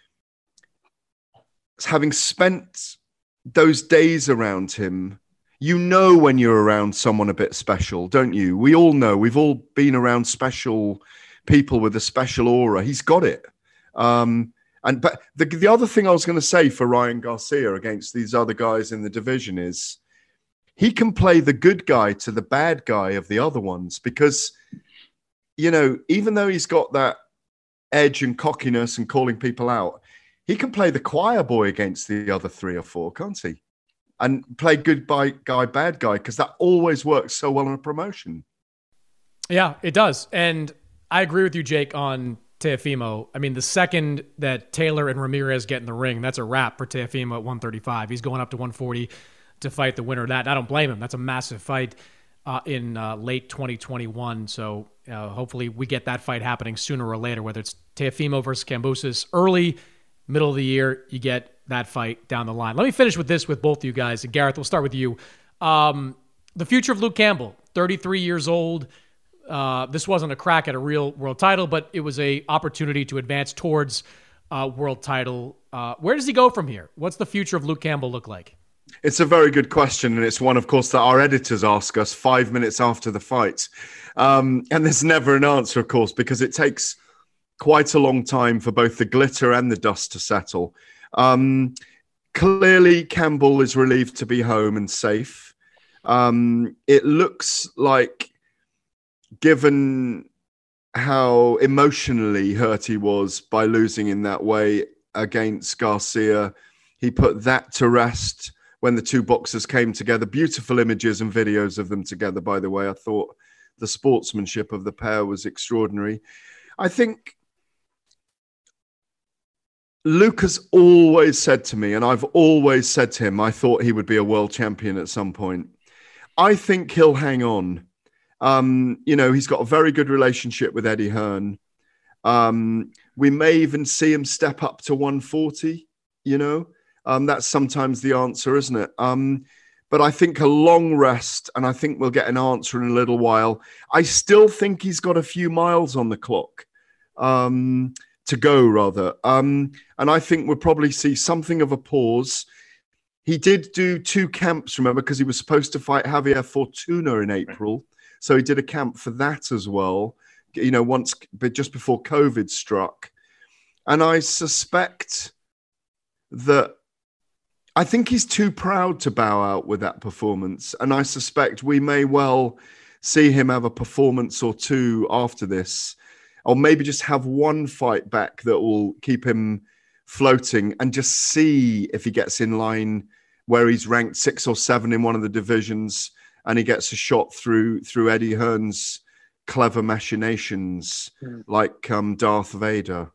having spent those days around him, you know, when you're around someone a bit special, don't you? We all know, we've all been around special people with a special aura. He's got it. Um, and, but the, the other thing I was going to say for Ryan Garcia against these other guys in the division is, he can play the good guy to the bad guy of the other ones, because, you know, even though he's got that edge and cockiness and calling people out, he can play the choir boy against the other three or four, can't he? And play good guy, bad guy, because that always works so well in a promotion. Yeah, it does. And I agree with you, Jake, on Teofimo. I mean, the second that Taylor and Ramirez get in the ring, that's a wrap for Teofimo at one thirty-five. He's going up to one forty. To fight the winner of that. I don't blame him. That's a massive fight uh, in uh, late twenty twenty-one. So uh, hopefully we get that fight happening sooner or later, whether it's Teofimo versus Kambosos early, middle of the year, you get that fight down the line. Let me finish with this with both of you guys. And Gareth, we'll start with you. Um, the future of Luke Campbell, thirty-three years old. Uh, this wasn't a crack at a real world title, but it was a opportunity to advance towards uh, world title. Uh, where does he go from here? What's the future of Luke Campbell look like? It's a very good question, and it's one, of course, that our editors ask us five minutes after the fight. Um, and there's never an answer, of course, because it takes quite a long time for both the glitter and the dust to settle. Um, clearly, Campbell is relieved to be home and safe. Um, it looks like, given how emotionally hurt he was by losing in that way against Garcia, he put that to rest when the two boxers came together. Beautiful images and videos of them together, by the way. I thought the sportsmanship of the pair was extraordinary. I think Luke has always said to me, and I've always said to him, I thought he would be a world champion at some point. I think he'll hang on. Um, you know, he's got a very good relationship with Eddie Hearn. Um, we may even see him step up to one forty, you know. Um, that's sometimes the answer, isn't it? Um, but I think a long rest, and I think we'll get an answer in a little while. I still think he's got a few miles on the clock um, to go, rather. Um, and I think we'll probably see something of a pause. he did do two camps, remember, because he was supposed to fight Javier Fortuna in April. So he did a camp for that as well, you know, once, but just before COVID struck. And I suspect that I think he's too proud to bow out with that performance. And I suspect we may well see him have a performance or two after this, or maybe just have one fight back that will keep him floating and just see if he gets in line where he's ranked six or seven in one of the divisions and he gets a shot through through Eddie Hearn's clever machinations mm. like um, Darth Vader.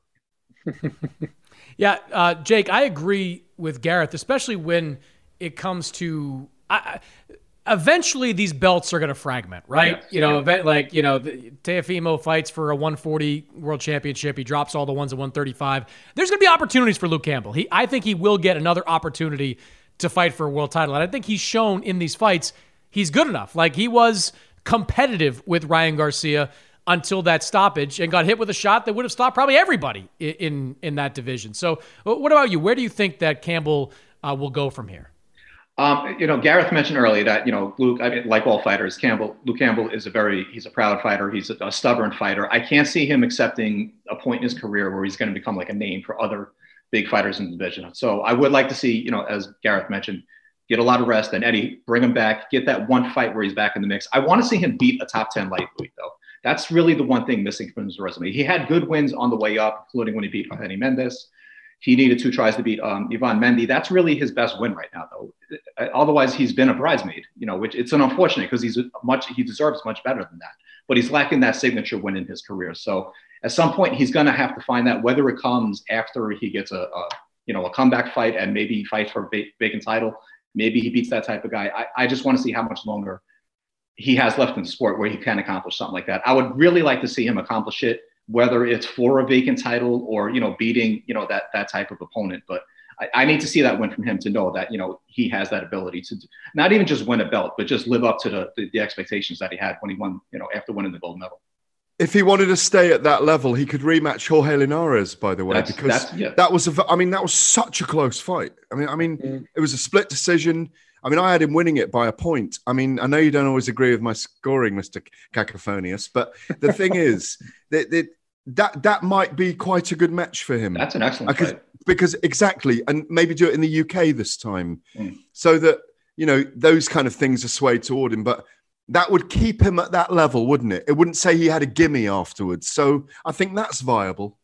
Yeah, uh, Jake, I agree with Gareth, especially when it comes to I, eventually these belts are going to fragment, right? Yeah. You know, event, like, you know, Teofimo fights for a one forty world championship. He drops all the ones at one thirty-five. There's going to be opportunities for Luke Campbell. He, I think he will get another opportunity to fight for a world title. And I think he's shown in these fights he's good enough. Like, he was competitive with Ryan Garcia until that stoppage and got hit with a shot that would have stopped probably everybody in in, in that division. So what about you? Where do you think that Campbell uh, will go from here? Um, you know, Gareth mentioned earlier that, you know, Luke, I mean, like all fighters, Campbell, Luke Campbell is a very, he's a proud fighter. He's a, a stubborn fighter. I can't see him accepting a point in his career where he's going to become like a name for other big fighters in the division. So I would like to see, you know, as Gareth mentioned, get a lot of rest, and Eddie, bring him back, get that one fight where he's back in the mix. I want to see him beat a top ten lightweight, though. That's really the one thing missing from his resume. He had good wins on the way up, including when he beat Eddie Mendes. He needed two tries to beat um, Ivan Mendy. That's really his best win right now, though. Otherwise, he's been a bridesmaid, you know, which it's an unfortunate because he's much, he deserves much better than that. But he's lacking that signature win in his career. So at some point, he's going to have to find that, whether it comes after he gets a, a you know, a comeback fight and maybe he fights for a vacant title. Maybe he beats that type of guy. I, I just want to see how much longer he has left in the sport where he can accomplish something like that. I would really like to see him accomplish it, whether it's for a vacant title or, you know, beating, you know, that, that type of opponent. But I, I need to see that win from him to know that, you know, he has that ability to not even just win a belt, but just live up to the, the, the expectations that he had when he won, you know, after winning the gold medal. If he wanted to stay at that level, he could rematch Jorge Linares, by the way, that's, because that's, yeah. that was, a, I mean, that was such a close fight. I mean, I mean, mm. it was a split decision. I mean, I had him winning it by a point. I mean, I know you don't always agree with my scoring, Mister Cacophonius, but the thing is that, that that that might be quite a good match for him. That's an excellent because, fight. Because exactly, and maybe do it in the U K this time, mm. so that, you know, those kind of things are swayed toward him. But that would keep him at that level, wouldn't it? It wouldn't say he had a gimme afterwards. So I think that's viable.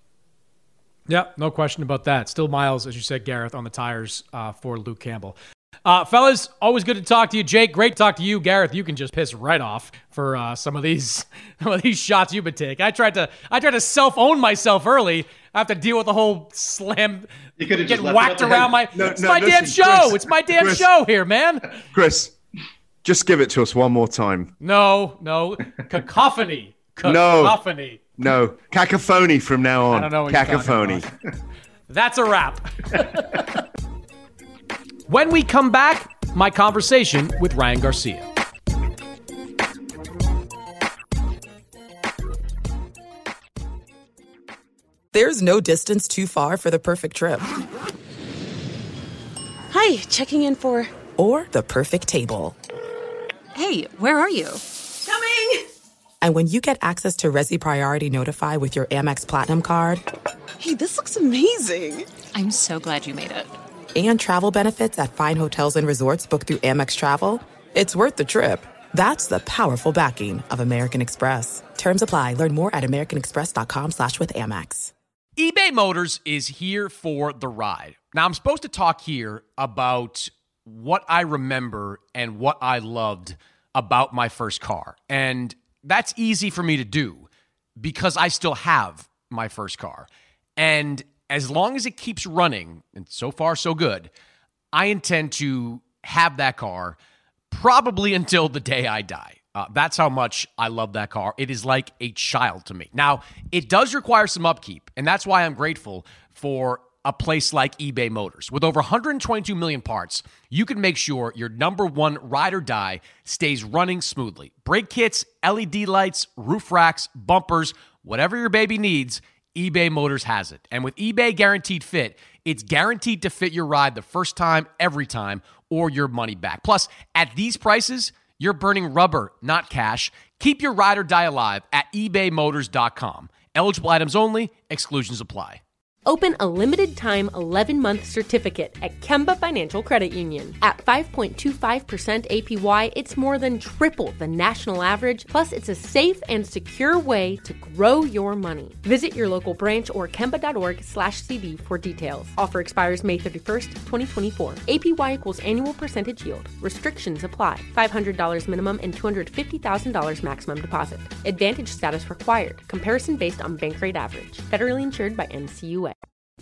Yeah, no question about that. Still miles, as you said, Gareth, on the tires uh, for Luke Campbell. Uh, fellas, always good to talk to you. Jake, great to talk to you. Gareth, you can just piss right off for uh, some of these some of these shots you've been taking. I tried to I tried to self-own myself early. I have to deal with the whole slam, get whacked around my... No, it's no, my listen, damn show. Chris, it's my damn Chris, show here, man. Chris, just give it to us one more time. No, no. Cacophony. Cacophony. No, no. Cacophony from now on. I don't know what Cacophony. You're talking about. That's a wrap. When we come back, my conversation with Ryan Garcia. There's no distance too far for the perfect trip. Hi, checking in for... Or the perfect table. Hey, where are you? Coming! And when you get access to Resi Priority Notify with your Amex Platinum card... Hey, this looks amazing! I'm so glad you made it. And travel benefits at fine hotels and resorts booked through Amex Travel, it's worth the trip. That's the powerful backing of American Express. Terms apply. Learn more at americanexpress.com slash with Amex. eBay Motors is here for the ride. Now, I'm supposed to talk here about what I remember and what I loved about my first car. And that's easy for me to do because I still have my first car. And as long as it keeps running, and so far so good, I intend to have that car probably until the day I die. Uh, that's how much I love that car. It is like a child to me. Now, it does require some upkeep, and that's why I'm grateful for a place like eBay Motors. With over one hundred twenty-two million parts, you can make sure your number one ride or die stays running smoothly. Brake kits, L E D lights, roof racks, bumpers, whatever your baby needs, eBay Motors has it. And with eBay Guaranteed Fit, it's guaranteed to fit your ride the first time, every time, or your money back. Plus, at these prices, you're burning rubber, not cash. Keep your ride or die alive at ebay motors dot com. Eligible items only. Exclusions apply. Open a limited-time eleven-month certificate at Kemba Financial Credit Union. At five point two five percent A P Y, it's more than triple the national average, plus it's a safe and secure way to grow your money. Visit your local branch or kemba.org slash CD for details. Offer expires May thirty-first, twenty twenty-four. A P Y equals annual percentage yield. Restrictions apply. five hundred dollars minimum and two hundred fifty thousand dollars maximum deposit. Advantage status required. Comparison based on bank rate average. Federally insured by N C U A.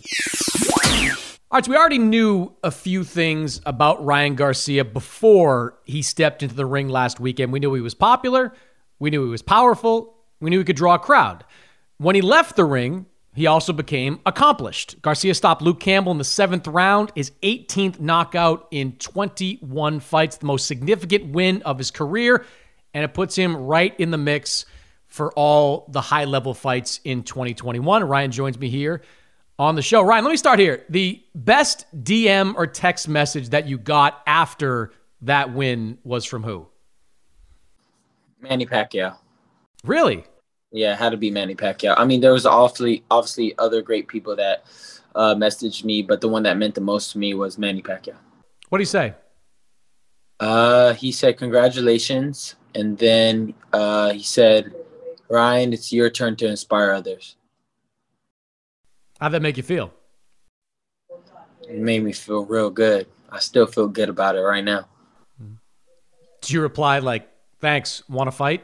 All right, so we already knew a few things about Ryan Garcia before he stepped into the ring last weekend. We knew he was popular. We knew he was powerful. We knew he could draw a crowd. When he left the ring, he also became accomplished. Garcia stopped Luke Campbell in the seventh round, his eighteenth knockout in twenty-one fights, the most significant win of his career, and it puts him right in the mix for all the high-level fights in twenty twenty-one. Ryan joins me here on the show. Ryan, let me start here. The best D M or text message that you got after that win was from who? Manny Pacquiao. Really? Yeah, it had to be Manny Pacquiao. I mean, there was awfully, obviously other great people that uh, messaged me, but the one that meant the most to me was Manny Pacquiao. What did he say? Uh, he said, congratulations. And then uh, he said, Ryan, it's your turn to inspire others. How'd that make you feel? It made me feel real good. I still feel good about it right now. Did you reply like, thanks, want to fight?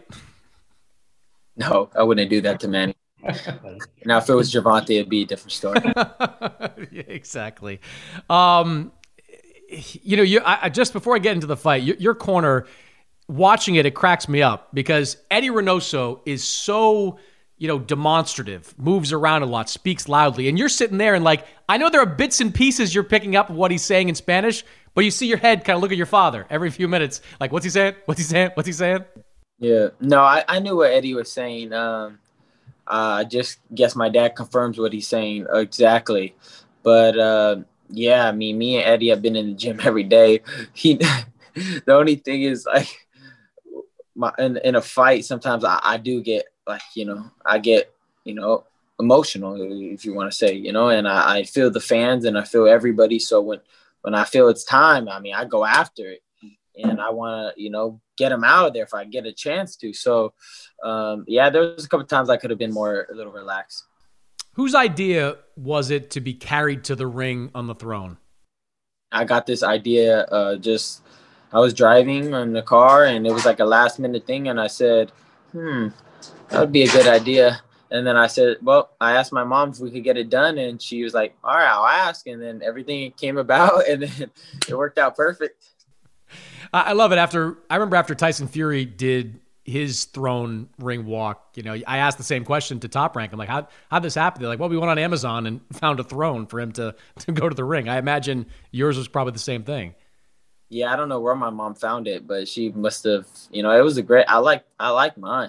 No, I wouldn't do that to Manny. Now, if it was Gervonta, it'd be a different story. Yeah, exactly. Um, you know, you I, I- just before I get into the fight, your, your corner, watching it, it cracks me up because Eddie Reynoso is so, you know, demonstrative, moves around a lot, speaks loudly. And you're sitting there and like, I know there are bits and pieces you're picking up of what he's saying in Spanish, but you see your head kind of look at your father every few minutes. Like, what's he saying? What's he saying? What's he saying? Yeah. No, I, I knew what Eddie was saying. Um, I just guess my dad confirms what he's saying exactly. But, uh, yeah, I mean, me and Eddie have been in the gym every day. He, the only thing is, like, my in, in a fight, sometimes I, I do get, like, you know, I get, you know, emotional, if you want to say, you know, and I, I feel the fans and I feel everybody. So when, when I feel it's time, I mean, I go after it and I want to, you know, get them out of there if I get a chance to. So, um, yeah, there was a couple of times I could have been more, a little relaxed. Whose idea was it to be carried to the ring on the throne? I got this idea, uh, just, I was driving in the car and it was like a last minute thing. And I said, hmm, that would be a good idea. And then I said, well, I asked my mom if we could get it done. And she was like, all right, I'll ask. And then everything came about and then it worked out perfect. I love it. After I remember after Tyson Fury did his throne ring walk, you know, I asked the same question to Top Rank. I'm like, how how'd this happen? They're like, well, we went on Amazon and found a throne for him to, to go to the ring. I imagine yours was probably the same thing. Yeah, I don't know where my mom found it, but she must have, you know, it was a great, I like, I like mine.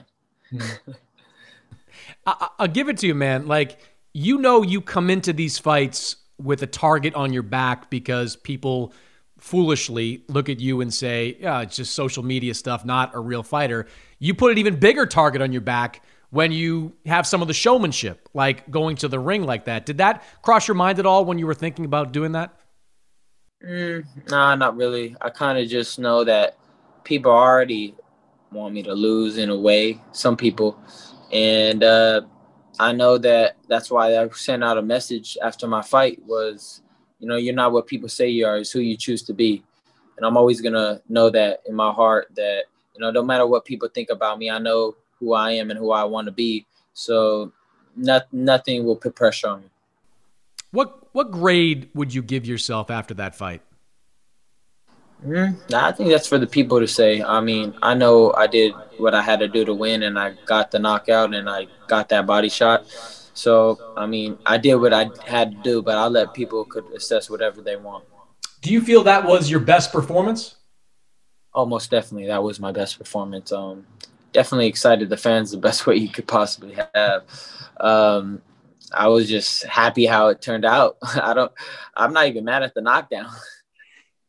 I, I'll give it to you, man. Like, you know, you come into these fights with a target on your back because people foolishly look at you and say, yeah, it's just social media stuff, not a real fighter. You put an even bigger target on your back when you have some of the showmanship, like going to the ring like that. Did that cross your mind at all when you were thinking about doing that? Mm, nah, not really. I kind of just know that people already want me to lose in a way, some people. And uh, I know that that's why I sent out a message after my fight was, you know, you're not what people say you are, it's who you choose to be. And I'm always going to know that in my heart that, you know, no matter what people think about me, I know who I am and who I want to be. So not, nothing will put pressure on me. What what grade would you give yourself after that fight? Mm, I think that's for the people to say. I mean, I know I did what I had to do to win, and I got the knockout, and I got that body shot. So, I mean, I did what I had to do, but I'll let people could assess whatever they want. Do you feel that was your best performance? Oh, most definitely. That was my best performance. Um, definitely excited the fans the best way you could possibly have. Um, I was just happy how it turned out. I don't, I'm not even mad at the knockdown.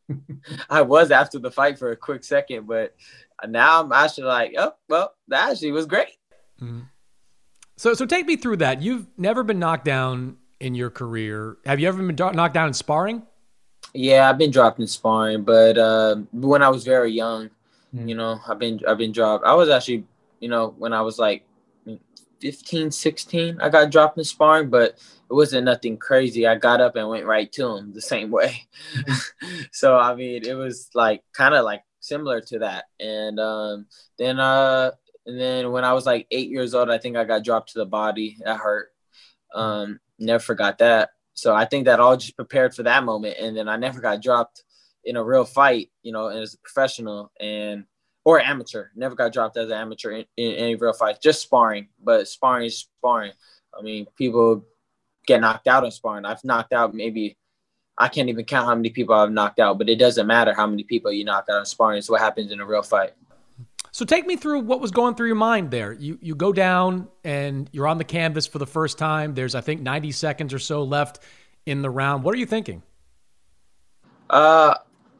I was after the fight for a quick second, but now I'm actually like, oh, well, that actually was great. Mm-hmm. So, so take me through that. You've never been knocked down in your career. Have you ever been do- knocked down in sparring? Yeah, I've been dropped in sparring, but uh, when I was very young, mm. you know, I've been I've been dropped. I was actually, you know, when I was like fifteen, sixteen, I got dropped in sparring, but it wasn't nothing crazy. I got up and went right to him the same way. So, I mean, it was like kind of like similar to that. And um, then uh, and then when I was like eight years old, I think I got dropped to the body. That hurt. Um, never forgot that. So I think that all just prepared for that moment. And then I never got dropped in a real fight, you know, as a professional and or amateur. Never got dropped as an amateur in, in any real fight, just sparring. But sparring is sparring. I mean, people get knocked out in sparring. I've knocked out maybe, I can't even count how many people I've knocked out, but it doesn't matter how many people you knock out in sparring. It's what happens in a real fight. So take me through what was going through your mind there. You you go down and you're on the canvas for the first time. There's, I think, ninety seconds or so left in the round. What are you thinking? Uh,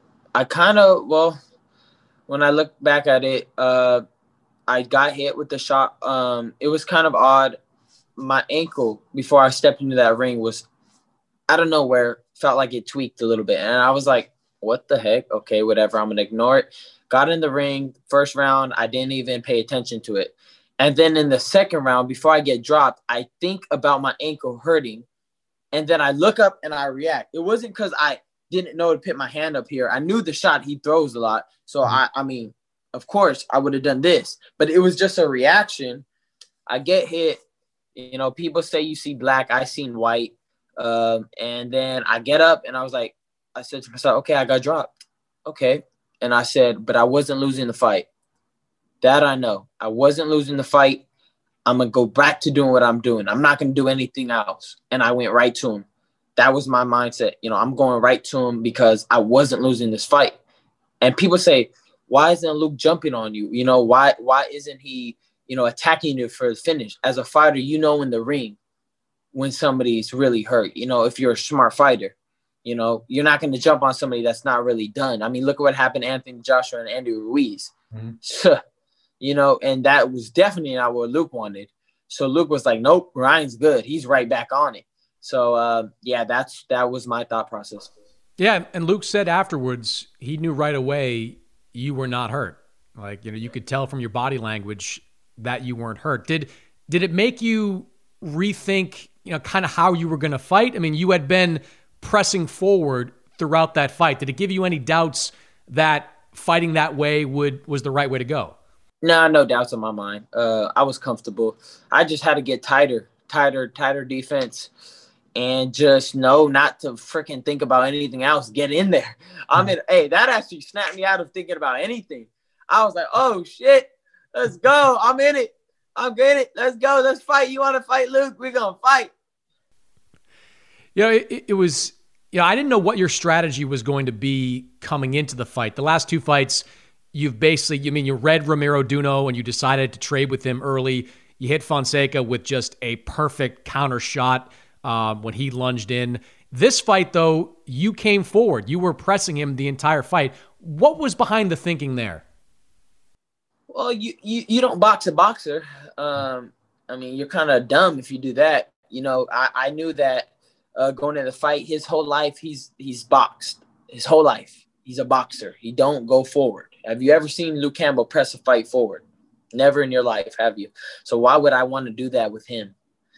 I kind of, well, when I look back at it, uh, I got hit with the shot. Um, it was kind of odd. My ankle, before I stepped into that ring, was out of nowhere, felt like it tweaked a little bit. And I was like, what the heck? Okay, whatever. I'm going to ignore it. Got in the ring, first round, I didn't even pay attention to it. And then in the second round, before I get dropped, I think about my ankle hurting. And then I look up and I react. It wasn't because I didn't know to put my hand up here. I knew the shot he throws a lot. So, mm-hmm. I, I mean, of course, I would have done this. But it was just a reaction. I get hit. You know, people say you see black. I seen white. Um, and then I get up and I was like, I said to myself, okay, I got dropped. Okay. And I said, but I wasn't losing the fight. That I know. I wasn't losing the fight. I'm going to go back to doing what I'm doing. I'm not going to do anything else. And I went right to him. That was my mindset. You know, I'm going right to him because I wasn't losing this fight. And people say, why isn't Luke jumping on you? You know, why why isn't he, you know, attacking you for the finish? As a fighter, you know in the ring when somebody's really hurt. You know, if you're a smart fighter. You know, you're not going to jump on somebody that's not really done. I mean, look at what happened to Anthony Joshua and Andy Ruiz. Mm-hmm. So, you know, and that was definitely not what Luke wanted. So Luke was like, nope, Ryan's good. He's right back on it. So, uh, yeah, that's that was my thought process. Yeah, and Luke said afterwards he knew right away you were not hurt. Like, you know, you could tell from your body language that you weren't hurt. Did did it make you rethink, you know, kind of how you were going to fight? I mean, you had been pressing forward throughout that fight. Did it give you any doubts that fighting that way would was the right way to go? No, no doubts in my mind. Uh, I was comfortable. I just had to get tighter, tighter, tighter defense, and just know not to freaking think about anything else. Get in there. I mean, hey, that actually snapped me out of thinking about anything. I was like, oh shit, let's go. I'm in it. I'm in it. Let's go. Let's fight. You want to fight, Luke? We're gonna fight. You know, it, it was, you know, I didn't know what your strategy was going to be coming into the fight. The last two fights, you've basically, you mean, you read Romero Duno and you decided to trade with him early. You hit Fonseca with just a perfect counter shot um, when he lunged in. This fight, though, you came forward. You were pressing him the entire fight. What was behind the thinking there? Well, you, you, you don't box a boxer. Um, I mean, you're kind of dumb if you do that. You know, I, I knew that. Uh, going into the fight, his whole life, he's he's boxed. His whole life, he's a boxer. He don't go forward. Have you ever seen Luke Campbell press a fight forward? Never in your life, have you? So why would I want to do that with him?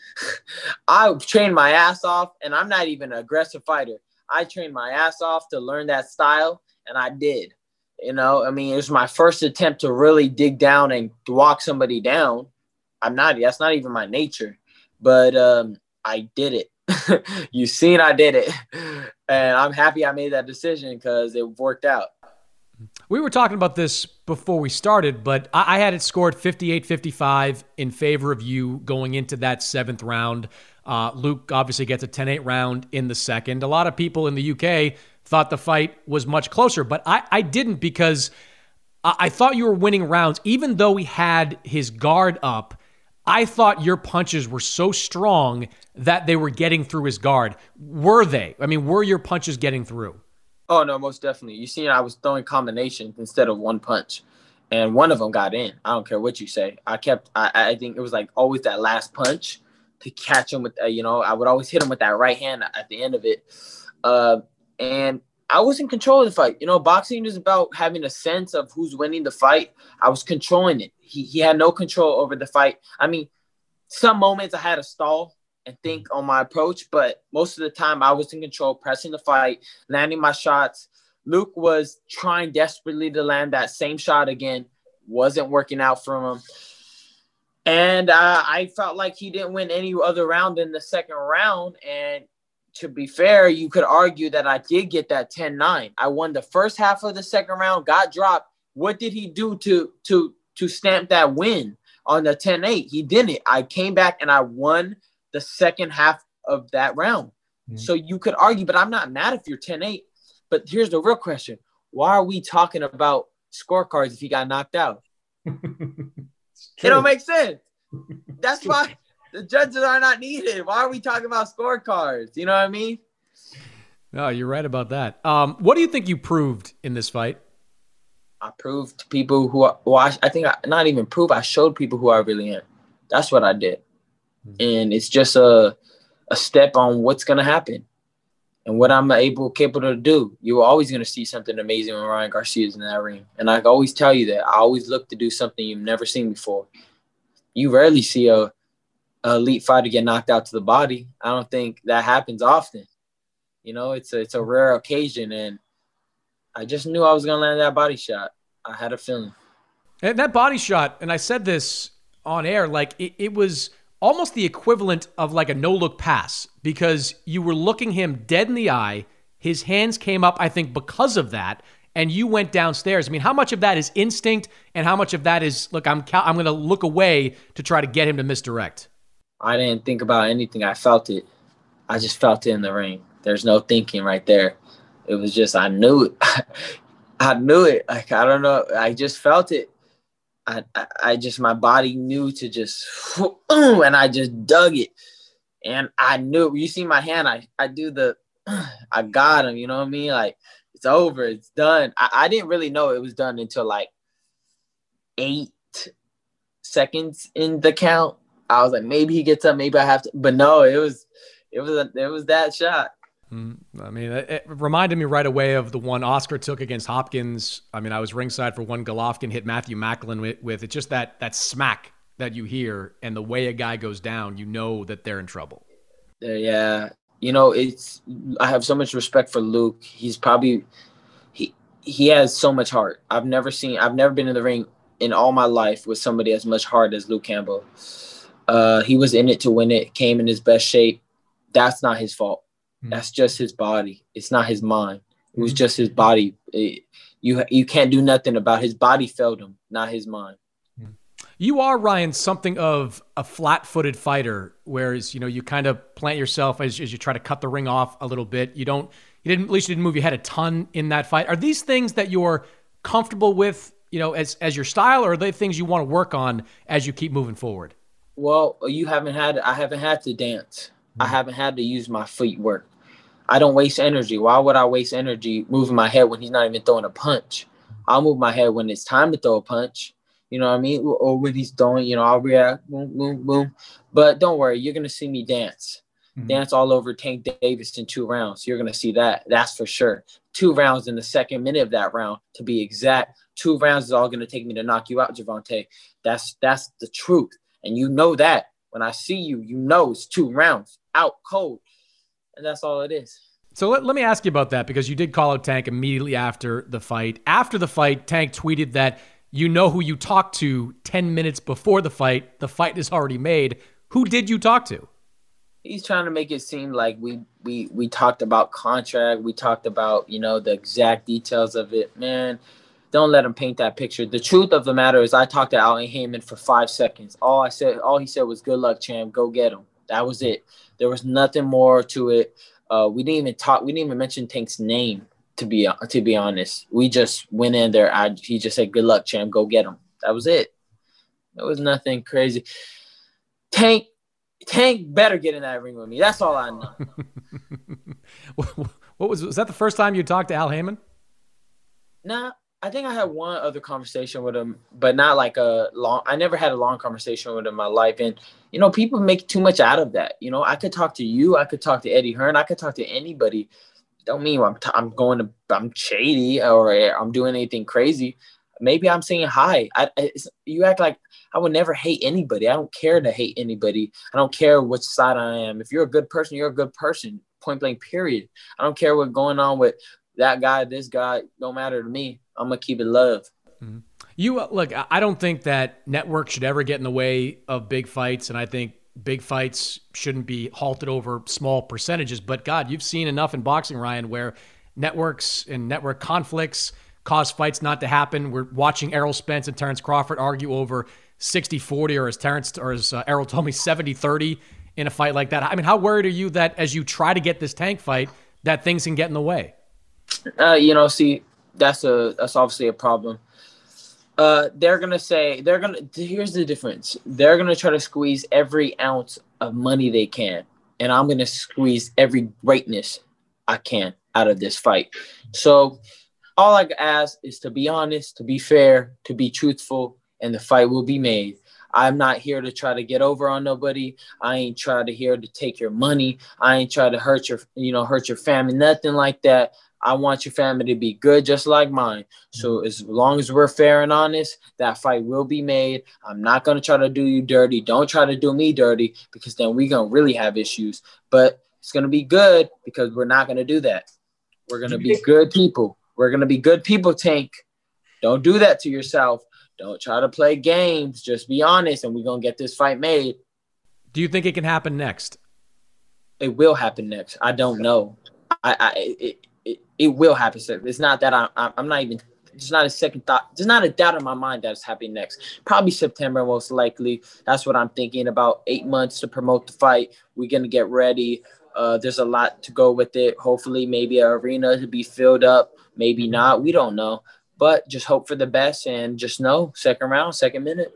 I trained my ass off, and I'm not even an aggressive fighter. I trained my ass off to learn that style, and I did. You know, I mean, it was my first attempt to really dig down and walk somebody down. I'm not, that's not even my nature, but um, I did it. You seen I did it, and I'm happy I made that decision because it worked out. We were talking about this before we started, but I, I had it scored fifty-eight fifty-five in favor of you going into that seventh round. Uh, Luke obviously gets a ten eight round in the second. A lot of people in the U K thought the fight was much closer, but I, I didn't because I, I thought you were winning rounds. Even though he had his guard up, I thought your punches were so strong that they were getting through his guard. Were they? I mean, were your punches getting through? Oh, no, most definitely. You see, I was throwing combinations instead of one punch, and one of them got in. I don't care what you say. I kept, I, I think it was like always that last punch to catch him with, uh, you know, I would always hit him with that right hand at the end of it. Uh, and I was in control of the fight. You know, boxing is about having a sense of who's winning the fight. I was controlling it. He, he had no control over the fight. I mean, some moments I had to stall and think on my approach, but most of the time I was in control, pressing the fight, landing my shots. Luke was trying desperately to land that same shot again. Wasn't working out for him. And uh, I felt like he didn't win any other round in the second round. And to be fair, you could argue that I did get that ten nine. I won the first half of the second round, got dropped. What did he do to, to, to stamp that win on the ten eight? He didn't. I came back and I won the second half of that round. Mm-hmm. So you could argue, but I'm not mad if you're ten eight. But here's the real question. Why are we talking about scorecards if he got knocked out? It don't make sense. That's why the judges are not needed. Why are we talking about scorecards? You know what I mean? No, you're right about that. Um, what do you think you proved in this fight? I proved to people who are, well, I, I think I not even proved, I showed people who I really am. That's what I did. And it's just a a step on what's going to happen and what I'm able, capable to do. You're always going to see something amazing when Ryan Garcia is in that ring. And I always tell you that. I always look to do something you've never seen before. You rarely see a, a elite fighter get knocked out to the body. I don't think that happens often. You know, it's a, it's a rare occasion. And I just knew I was going to land that body shot. I had a feeling. And that body shot, and I said this on air, like it, it was – almost the equivalent of like a no-look pass because you were looking him dead in the eye. His hands came up, I think, because of that, and you went downstairs. I mean, how much of that is instinct and how much of that is, look, I'm I'm going to look away to try to get him to misdirect? I didn't think about anything. I felt it. I just felt it in the ring. There's no thinking right there. It was just, I knew it. I knew it. Like, I don't know. I just felt it. I, I, I just, my body knew to just, and I just dug it. And I knew, you see my hand, I, I do the, I got him, you know what I mean? Like, it's over, it's done. I, I didn't really know it was done until like eight seconds in the count. I was like, maybe he gets up, maybe I have to, but no, it was, it was, a, it was that shot. I mean, it, it reminded me right away of the one Oscar took against Hopkins. I mean, I was ringside for one Golovkin hit Matthew Macklin with, with it's just that that smack that you hear, and the way a guy goes down, you know that they're in trouble. Yeah, you know, it's. I have so much respect for Luke. He's probably he he has so much heart. I've never seen. I've never been in the ring in all my life with somebody as much heart as Luke Campbell. Uh, he was in it to win it. Came in his best shape. That's not his fault. That's just his body. It's not his mind. It was just his body. It, you you can't do nothing about his body. Failed him, not his mind. You are, Ryan, something of a flat-footed fighter, whereas you know you kind of plant yourself as, as you try to cut the ring off a little bit. You don't. You didn't. At least you didn't move your head a ton in that fight. Are these things that you're comfortable with, you know, as as your style, or are they things you want to work on as you keep moving forward? Well, you haven't had. I haven't had to dance. I haven't had to use my feet work. I don't waste energy. Why would I waste energy moving my head when he's not even throwing a punch? I'll move my head when it's time to throw a punch. You know what I mean? Or when he's throwing, you know, I'll react, boom, boom, boom. But don't worry, you're going to see me dance. Mm-hmm. Dance all over Tank Davis in two rounds. You're going to see that. That's for sure. Two rounds in the second minute of that round, to be exact. Two rounds is all going to take me to knock you out, Gervonta. That's, that's the truth. And you know that. When I see you, you know it's two rounds, out cold. And that's all it is. So let, let me ask you about that, because you did call out Tank immediately after the fight. After the fight, Tank tweeted that you know who you talked to ten minutes before the fight. The fight is already made. Who did you talk to? He's trying to make it seem like we we we talked about contract. We talked about, you know, the exact details of it. Man, don't let him paint that picture. The truth of the matter is I talked to Al Heyman for five seconds. All I said, all he said was, good luck, champ. Go get him. That was it. There was nothing more to it. Uh, we didn't even talk. We didn't even mention Tank's name, to be to be honest. We just went in there. I, he just said, good luck, champ. Go get him. That was it. There was nothing crazy. Tank, Tank better get in that ring with me. That's all I know. What was was that the first time you talked to Al Heyman? Nah, I think I had one other conversation with him, but not like a long. I never had a long conversation with him in my life, and you know, people make too much out of that. You know, I could talk to you, I could talk to Eddie Hearn, I could talk to anybody. Don't mean I'm t- I'm going to I'm shady or I'm doing anything crazy. Maybe I'm saying hi. I, I you act like I would never hate anybody. I don't care to hate anybody. I don't care which side I am. If you're a good person, you're a good person. Point blank. Period. I don't care what's going on with that guy, this guy. Don't matter to me. I'm gonna keep it love. Mm-hmm. You uh, look. I don't think that network should ever get in the way of big fights, and I think big fights shouldn't be halted over small percentages. But God, you've seen enough in boxing, Ryan, where networks and network conflicts cause fights not to happen. We're watching Errol Spence and Terrence Crawford argue over sixty forty, or as Terrence or as uh, Errol told me, seventy thirty in a fight like that. I mean, how worried are you that as you try to get this Tank fight, that things can get in the way? Uh, you know, see, that's a that's obviously a problem. Uh, they're gonna say they're gonna. Here's the difference. They're gonna try to squeeze every ounce of money they can, and I'm gonna squeeze every greatness I can out of this fight. So all I ask is to be honest, to be fair, to be truthful, and the fight will be made. I'm not here to try to get over on nobody. I ain't trying to here to take your money. I ain't trying to hurt your, you know, hurt your family, nothing like that. I want your family to be good, just like mine. So as long as we're fair and honest, that fight will be made. I'm not going to try to do you dirty. Don't try to do me dirty, because then we're going to really have issues. But it's going to be good, because we're not going to do that. We're going to be good people. We're going to be good people, Tank. Don't do that to yourself. Don't try to play games. Just be honest, and we're going to get this fight made. Do you think it can happen next? It will happen next. I don't know. I, I it, it, it will happen. It's not that I, I'm not even – it's not a second thought. There's not a doubt in my mind that it's happening next. Probably September, most likely. That's what I'm thinking. About eight months to promote the fight. We're going to get ready. Uh, there's a lot to go with it. Hopefully, maybe an arena to be filled up. Maybe not. We don't know. But just hope for the best and just know, second round, second minute.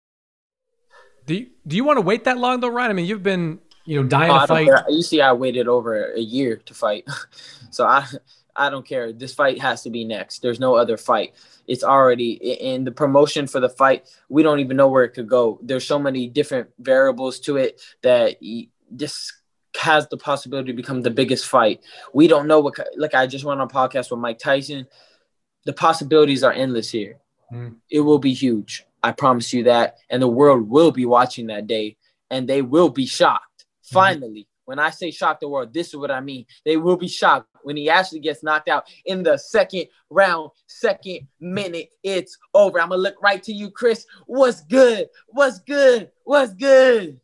Do you, do you want to wait that long, though, Ryan? I mean, you've been, you know, dying oh, to fight. You see, I waited over a year to fight. So I I don't care. This fight has to be next. There's no other fight. It's already in the promotion for the fight. We don't even know where it could go. There's so many different variables to it that this has the possibility to become the biggest fight. We don't know what – like I just went on a podcast with Mike Tyson. The possibilities are endless here. Mm. It will be huge. I promise you that. And the world will be watching that day, and they will be shocked. Mm. Finally, when I say shock the world, this is what I mean. They will be shocked when he actually gets knocked out in the second round, second minute. It's over. I'm going to look right to you, Chris. What's good? What's good? What's good?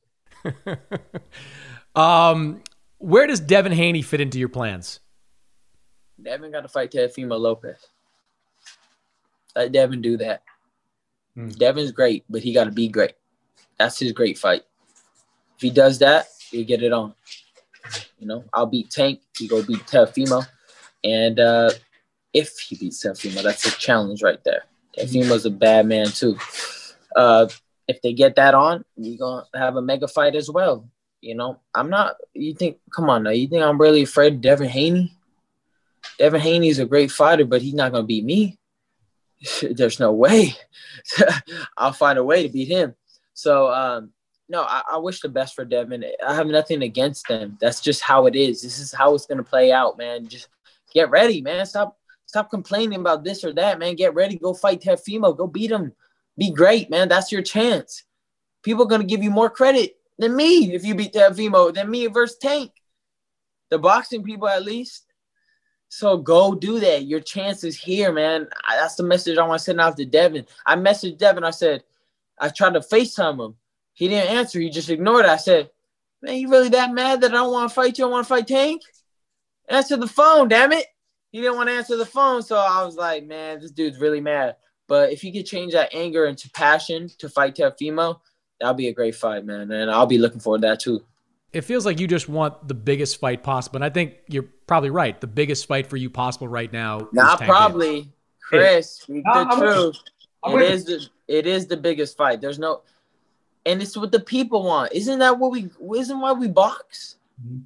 um, where does Devin Haney fit into your plans? Devin got to fight Teofimo Lopez. Let Devin do that. Hmm. Devin's great, but he got to be great. That's his great fight. If he does that, he'll get it on. You know, I'll beat Tank. He go beat Teofimo. And uh, if he beats Teofimo, that's a challenge right there. Teofimo's a bad man too. Uh, if they get that on, we're going to have a mega fight as well. You know, I'm not – you think – come on now. You think I'm really afraid of Devin Haney? Devin Haney is a great fighter, but he's not going to beat me. There's no way. I'll find a way to beat him. So, um, no, I, I wish the best for Devin. I have nothing against them. That's just how it is. This is how it's going to play out, man. Just get ready, man. Stop stop complaining about this or that, man. Get ready. Go fight Teofimo. Go beat him. Be great, man. That's your chance. People are going to give you more credit than me if you beat Teofimo, than me versus Tank. The boxing people, at least. So go do that. Your chance is here, man. I, that's the message I want to send out to Devin. I messaged Devin. I said, I tried to FaceTime him. He didn't answer. He just ignored it. I said, man, you really that mad that I don't want to fight you? I want to fight Tank? Answer the phone, damn it. He didn't want to answer the phone. So I was like, man, this dude's really mad. But if he could change that anger into passion to fight Teofimo, that'll be a great fight, man. And I'll be looking forward to that too. It feels like you just want the biggest fight possible. And I think you're probably right. The biggest fight for you possible right now. Not probably. Haney. Chris, speak no, the I'm truth. I'm it is the it is the biggest fight. There's no and it's what the people want. Isn't that what we isn't why we box? Mm-hmm.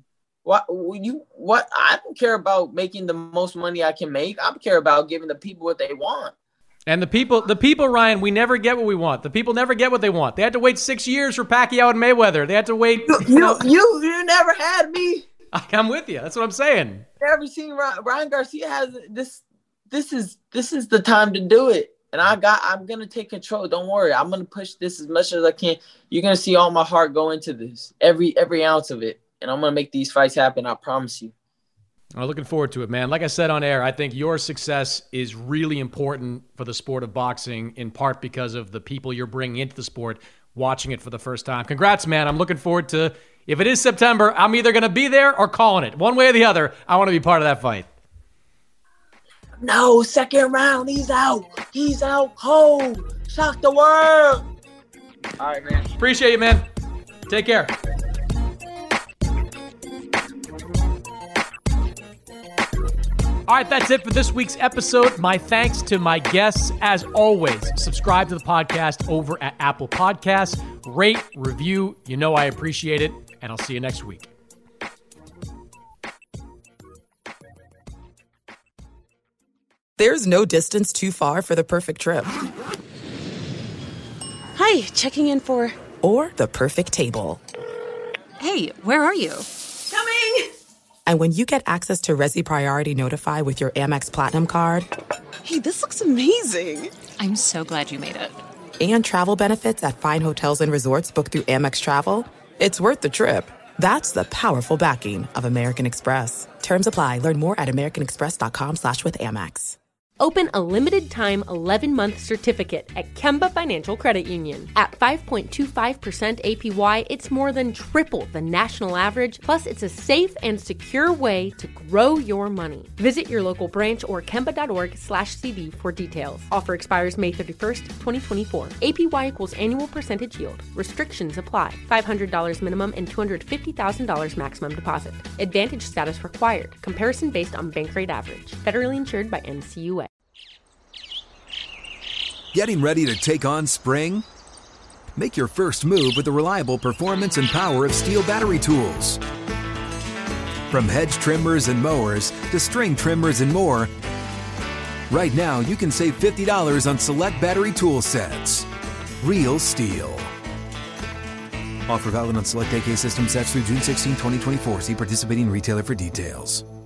What you what I don't care about making the most money I can make. I care about giving the people what they want. And the people, the people, Ryan, we never get what we want. The people never get what they want. They had to wait six years for Pacquiao and Mayweather. They had to wait. You you know, you, you never had me. I'm with you. That's what I'm saying. Never seen Ryan, Ryan Garcia has this. This is this is the time to do it. And I got. I'm gonna take control. Don't worry. I'm gonna push this as much as I can. You're gonna see all my heart go into this. Every every ounce of it. And I'm gonna make these fights happen. I promise you. I'm looking forward to it, man. Like I said on air, I think your success is really important for the sport of boxing, in part because of the people you're bringing into the sport, watching it for the first time. Congrats, man. I'm looking forward to, if it is September, I'm either going to be there or calling it. One way or the other, I want to be part of that fight. No, second round. He's out. He's out cold. Shock the world. All right, man. Appreciate you, man. Take care. All right, that's it for this week's episode. My thanks to my guests. As always, subscribe to the podcast over at Apple Podcasts. Rate, review. You know I appreciate it. And I'll see you next week. There's no distance too far for the perfect trip. Hi, checking in for... Or the perfect table. Hey, where are you? Coming! And when you get access to Resi Priority Notify with your Amex Platinum card... Hey, this looks amazing! I'm so glad you made it. And travel benefits at fine hotels and resorts booked through Amex Travel, it's worth the trip. That's the powerful backing of American Express. Terms apply. Learn more at americanexpress.com slash with Amex. Open a limited-time eleven-month certificate at Kemba Financial Credit Union. At five point two five percent A P Y, it's more than triple the national average, plus it's a safe and secure way to grow your money. Visit your local branch or kemba.org slash CD for details. Offer expires May thirty-first, twenty twenty-four. A P Y equals annual percentage yield. Restrictions apply. five hundred dollars minimum and two hundred fifty thousand dollars maximum deposit. Advantage status required. Comparison based on bank rate average. Federally insured by N C U A. Getting ready to take on spring? Make your first move with the reliable performance and power of Steel battery tools. From hedge trimmers and mowers to string trimmers and more, right now you can save fifty dollars on select battery tool sets. Real Steel. Offer valid on select A K system sets through June sixteenth, twenty twenty-four. See participating retailer for details.